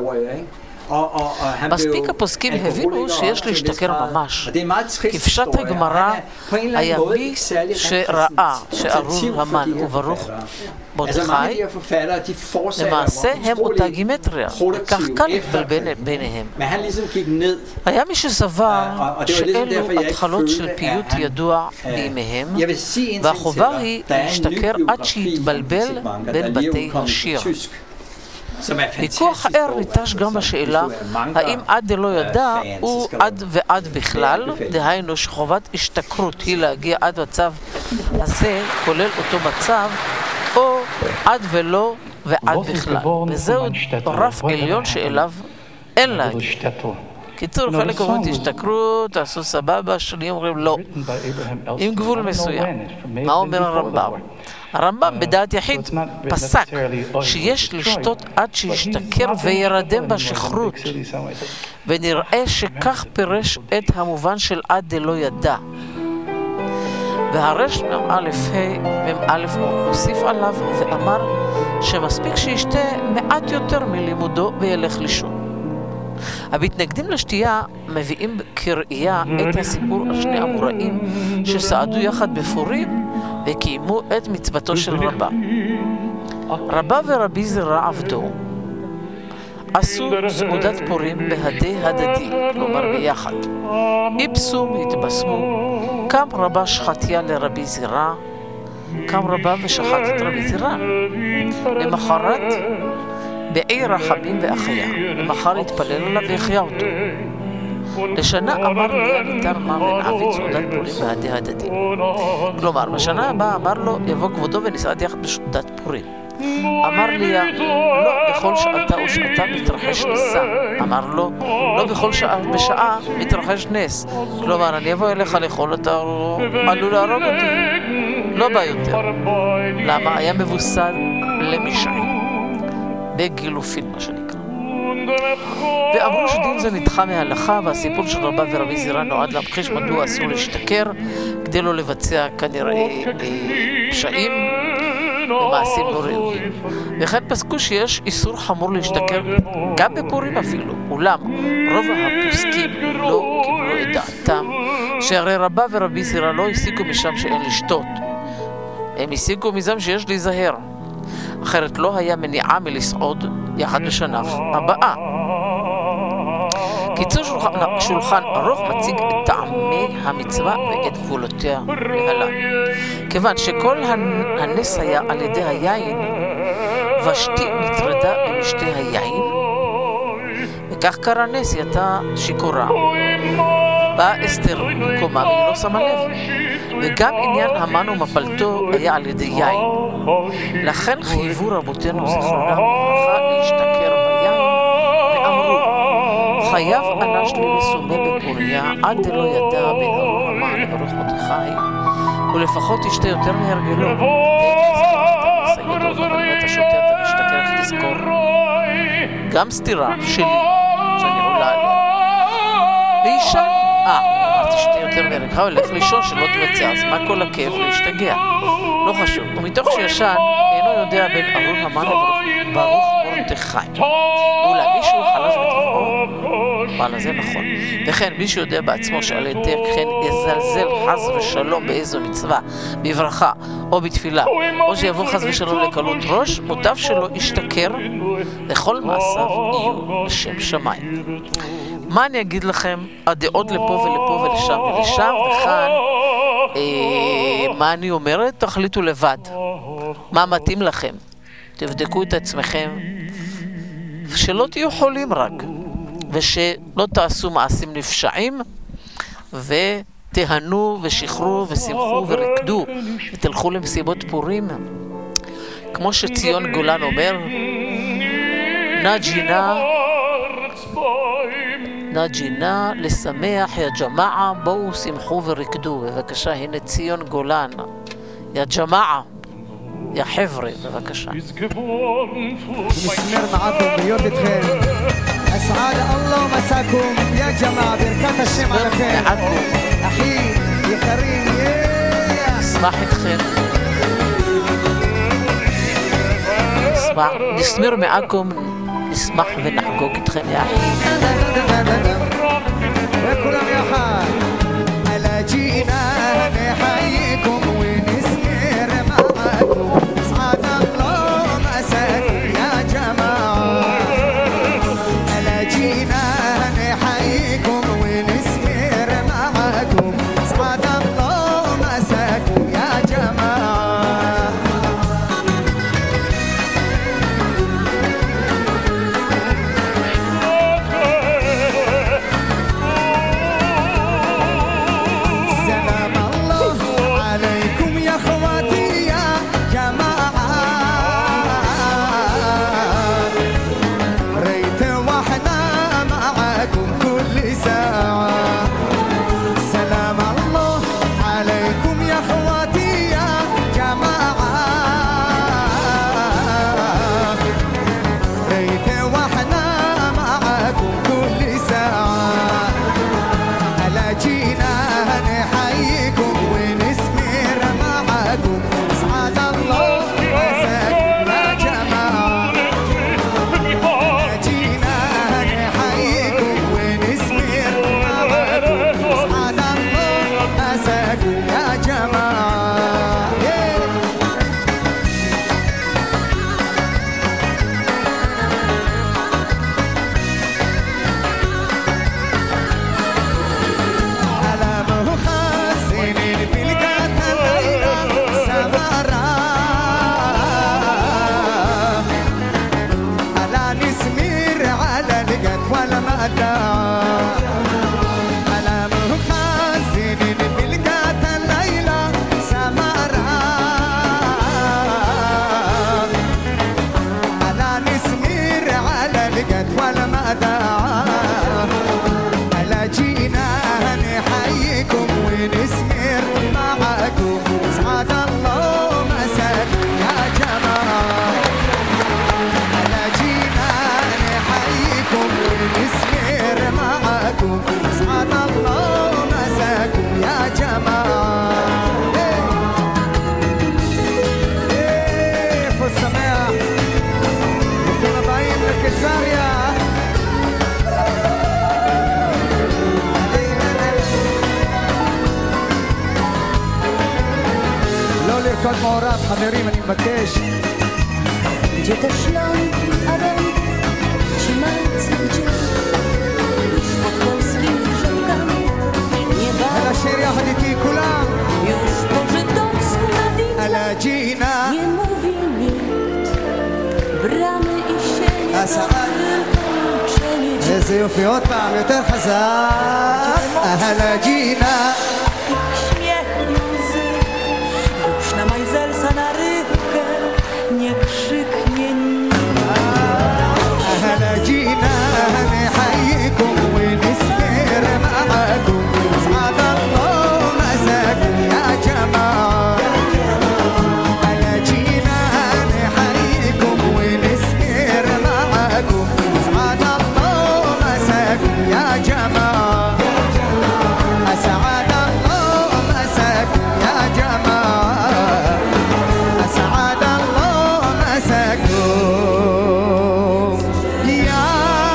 מספיק הפוסקים הבינו שיש להשתכר ממש. כפשט הגמרא היה מי שראה שארור המן וברוך מרדכי למעשה הם אותה גימטריה, וכך קל להתבלבל ביניהם. היה מי שסבר שאלו התחלות של פיוט ידוע בימיהם, והחובה היא להשתכר עד שיתבלבל בין בתי השיר. ויכוח ער ניטש גם בשאלה האם עד דלא ידע הוא עד ועד בכלל, דהיינו שחובת השתכרות היא להגיע עד מצב הזה, כולל אותו מצב, או עד ולא ועד בכלל. וזהו רף עליון שאליו אין להגיע. קיצור, חלק אומרים תשתכרו, תעשו סבבה, שני אומרים לא, עם גבול מסוים. מה אומר הרמב"ם? הרמב"ם בדעת יחיד פסק שיש לשתות עד שישתכר וירדם בשכרות, ונראה שכך פירש את המובן של עד דלא ידע. והרש מ"א מ"א הוסיף עליו ואמר שמספיק שישתה מעט יותר מלימודו וילך לישון. המתנגדים לשתייה מביאים כראייה את הסיפור על שני אמוראים שסעדו יחד בפורים וקיימו את מצוותו של רבא. רבא ורבי זרע עבדו, עשו סעודת פורים בהדי הדדי, כלומר ביחד. איבסו והתבשמו, קם רבא שחטיה לרבי זרע, קם רבא ושחט את רבי זרע. למחרת בעיר רחמים ואחיה, למחר התפלל עליו והחיה אותו. לשנה אמר ליה ניתן מה ונעבית סעודת פורים בהדי הדדי. כלומר, בשנה הבאה אמר לו יבוא כבודו ונסעד יחד בסעודת פורים. אמר ליה, לא בכל שעתה ושעתה מתרחש ניסה. אמר לו, לא בכל שעה בשעה מתרחש נס. כלומר, אני אבוא אליך לאכול, אתה עלול להרוג אותי. לא בא יותר. למה? היה מבוסד למשעים. בגילופין, מה שנקרא. ואמרו שדין זה נדחה מההלכה, והסיפור של רבא ורבי זרע נועד להמחיש מדוע אסור להשתכר, כדי לא לבצע כנראה פשעים ומעשים לא ראויים. וכן פסקו שיש איסור חמור להשתכר גם בפורים אפילו. אולם רוב הפוסקים לא קיבלו את דעתם, שהרי רבא ורבי זרע לא הסיקו משם שאין לשתות. הם הסיקו מזם שיש להיזהר. אחרת לא היה מניעה מלסעוד יחד בשנה הבאה. קיצור שולחן, שולחן ארוך מציג את טעמי המצווה ואת גבולותיה להלן. כיוון שכל הנס היה על ידי היין, ושתי נטרדה במשתי היין, וכך קרה נס, היא הייתה שיכורה. באה אסתר במקומה והיא לא שמה לב. וגם עניין המן ומפלתו היה על ידי יין. לכן חייבו רבותינו זיכרונם לברכה להשתכר ביין, ואמרו, חייב אנש לי מסומה בפוריה עד דלא ידע בין ארור המן לברוך מרדכי, ולפחות תשתה יותר מהרגלו. אתה שותה, אתה משתכר, איך תזכור? גם סתירה שלי, שאני עולה עליה. ואישה, אה, אמרתי שתה יותר מהרגלך, ולך לישון שלא תבצע, אז מה כל הכאב להשתגע? לא חשוב. ומתוך שישן, אינו יודע בין ארור המן וברוך מרדכי. אולי מישהו חלש בטבעו, אבל זה נכון. וכן, מי שיודע בעצמו שעל ידי כן יזלזל חס ושלום באיזו מצווה, בברכה או בתפילה, או שיבוא חס ושלום לקלות ראש, מוטב שלא ישתכר, לכל מעשיו יהיו לשם שמיים. מה אני אגיד לכם? הדעות לפה ולפה ולשם ולשם, וכאן אה, מה אני אומרת? תחליטו לבד. מה מתאים לכם? תבדקו את עצמכם, שלא תהיו חולים רק, ושלא תעשו מעשים נפשעים, ותהנו ושחרו ושמחו ורקדו, ותלכו למסיבות פורים. כמו שציון גולן אומר, נג'ינה, נג'ינה לשמח יא ג'מאעה, בואו שמחו ורקדו. בבקשה, הנה ציון גולן, יא ג'מאעה, יא חבר'ה, בבקשה. נשמר מעכם להיות איתכם. אסעד אללה מסאכום, יא ג'מאעה, ברכת השם עליכם. אחי, יקרים, נשמח איתכם. נשמר מעכם, נשמח ונחגוג איתכם יחד. וכולם יחד. אלה ג'ינה נחייכם ונשמר מעכם. אסעד אללה מסאכום יא ג'מאעה. אלה ג'ינה נחייכם ונשמר מעכם. אסעד אללה מסאכום יא ג'מאעה. כל מעורב, חברים, אני מבקש. Где-то шлем орел, чимальцы где, под полским żołkami nieba. על השיר יחד איתי כולם. Już po żydowsku na widza nie mówi nikt. Bramy i sienie to איזה יופי, עוד פעם, יותר חזק. אהלה ג'ינה. Na majzelsa na rybkę nie krzyknie nikt. أهلا جينا نحييكم ونسهر معاكم. أسعد الله مساكم يا جماعة. أهلا جينا نحييكم ونسهر معاكم. أسعد الله مساكم يا جماعة. أسعد الله مساكم يا جماعة. أسعد الله مساكم يا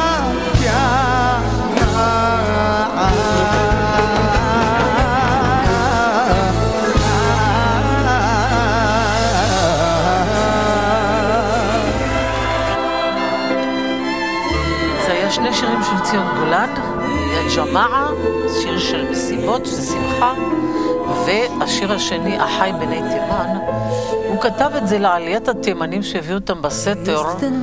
זה היה שני שירים של ציון גולן, ג'מאעה, שיר של מסיבות, של שמחה, והשיר השני, החי בני תימן. הוא כתב את זה לעליית התימנים שהביאו אותם בסתר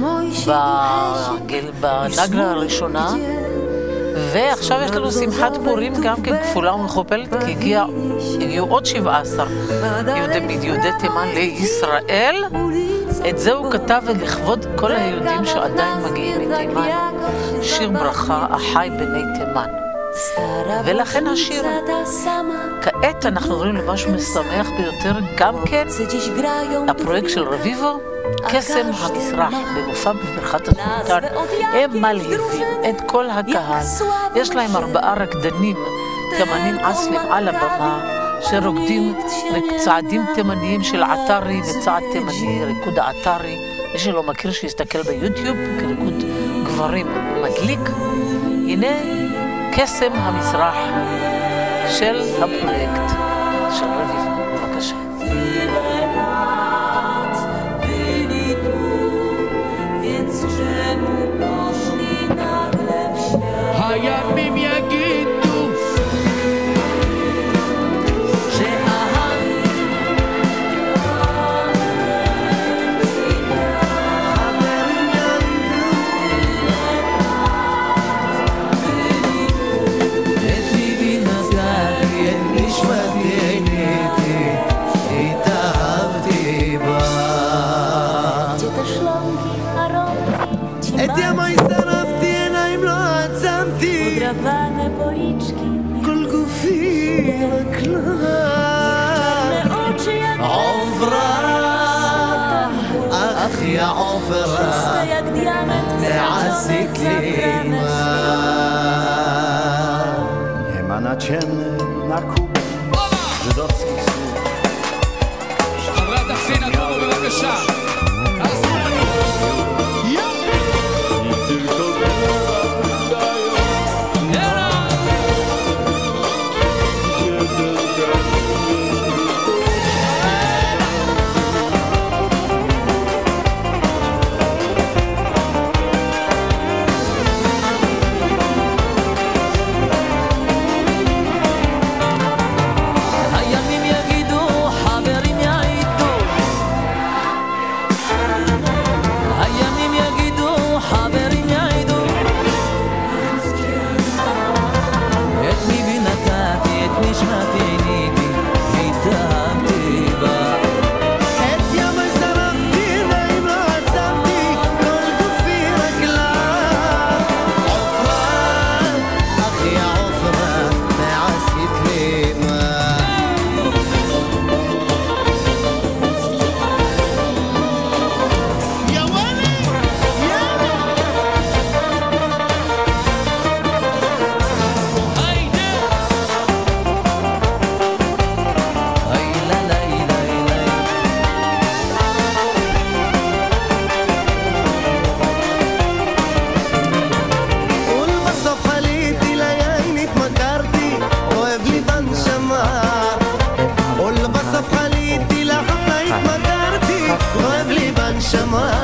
בנגלה הראשונה, ועכשיו יש לנו שמחת פורים גם כן כפולה ומכופלת, כי הגיע, הגיעו עוד שבעה עשר יהודי תימן לישראל, את זה הוא כתב לכבוד כל היהודים שעדיין מגיעים מתימן, שיר ברכה החי בני תימן. ולכן השיר. כעת אנחנו עוברים למשהו משמח ביותר, גם כן הפרויקט של רביבו, קסם המזרח, במופע בברכת הסולטן. הם מלהיבים את כל הקהל, יש להם ארבעה רקדנים, כמנים אסלים על הבמה, שרוקדים צעדים תימניים של עטרי וצעד תימני, ריקוד העטרי. מי שלא מכיר שיסתכל ביוטיוב, כריקוד גברים מדליק. הנה קסם המזרח של הפרויקט של רביב. בבקשה. הימים יגידו את ימי שרפתי, עיניים לא עצמתי, ודרבנה פוליצ'קי כל גופי רגליים עוברה, אך יא עוברה מעשית לימה ימנת שם נקום זדובסקי סוף חברת תחסין עקומו בבקשה.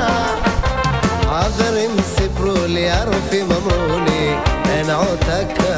עברים סיפרו לי, הרופאים אמרו לי, אין עוד תקה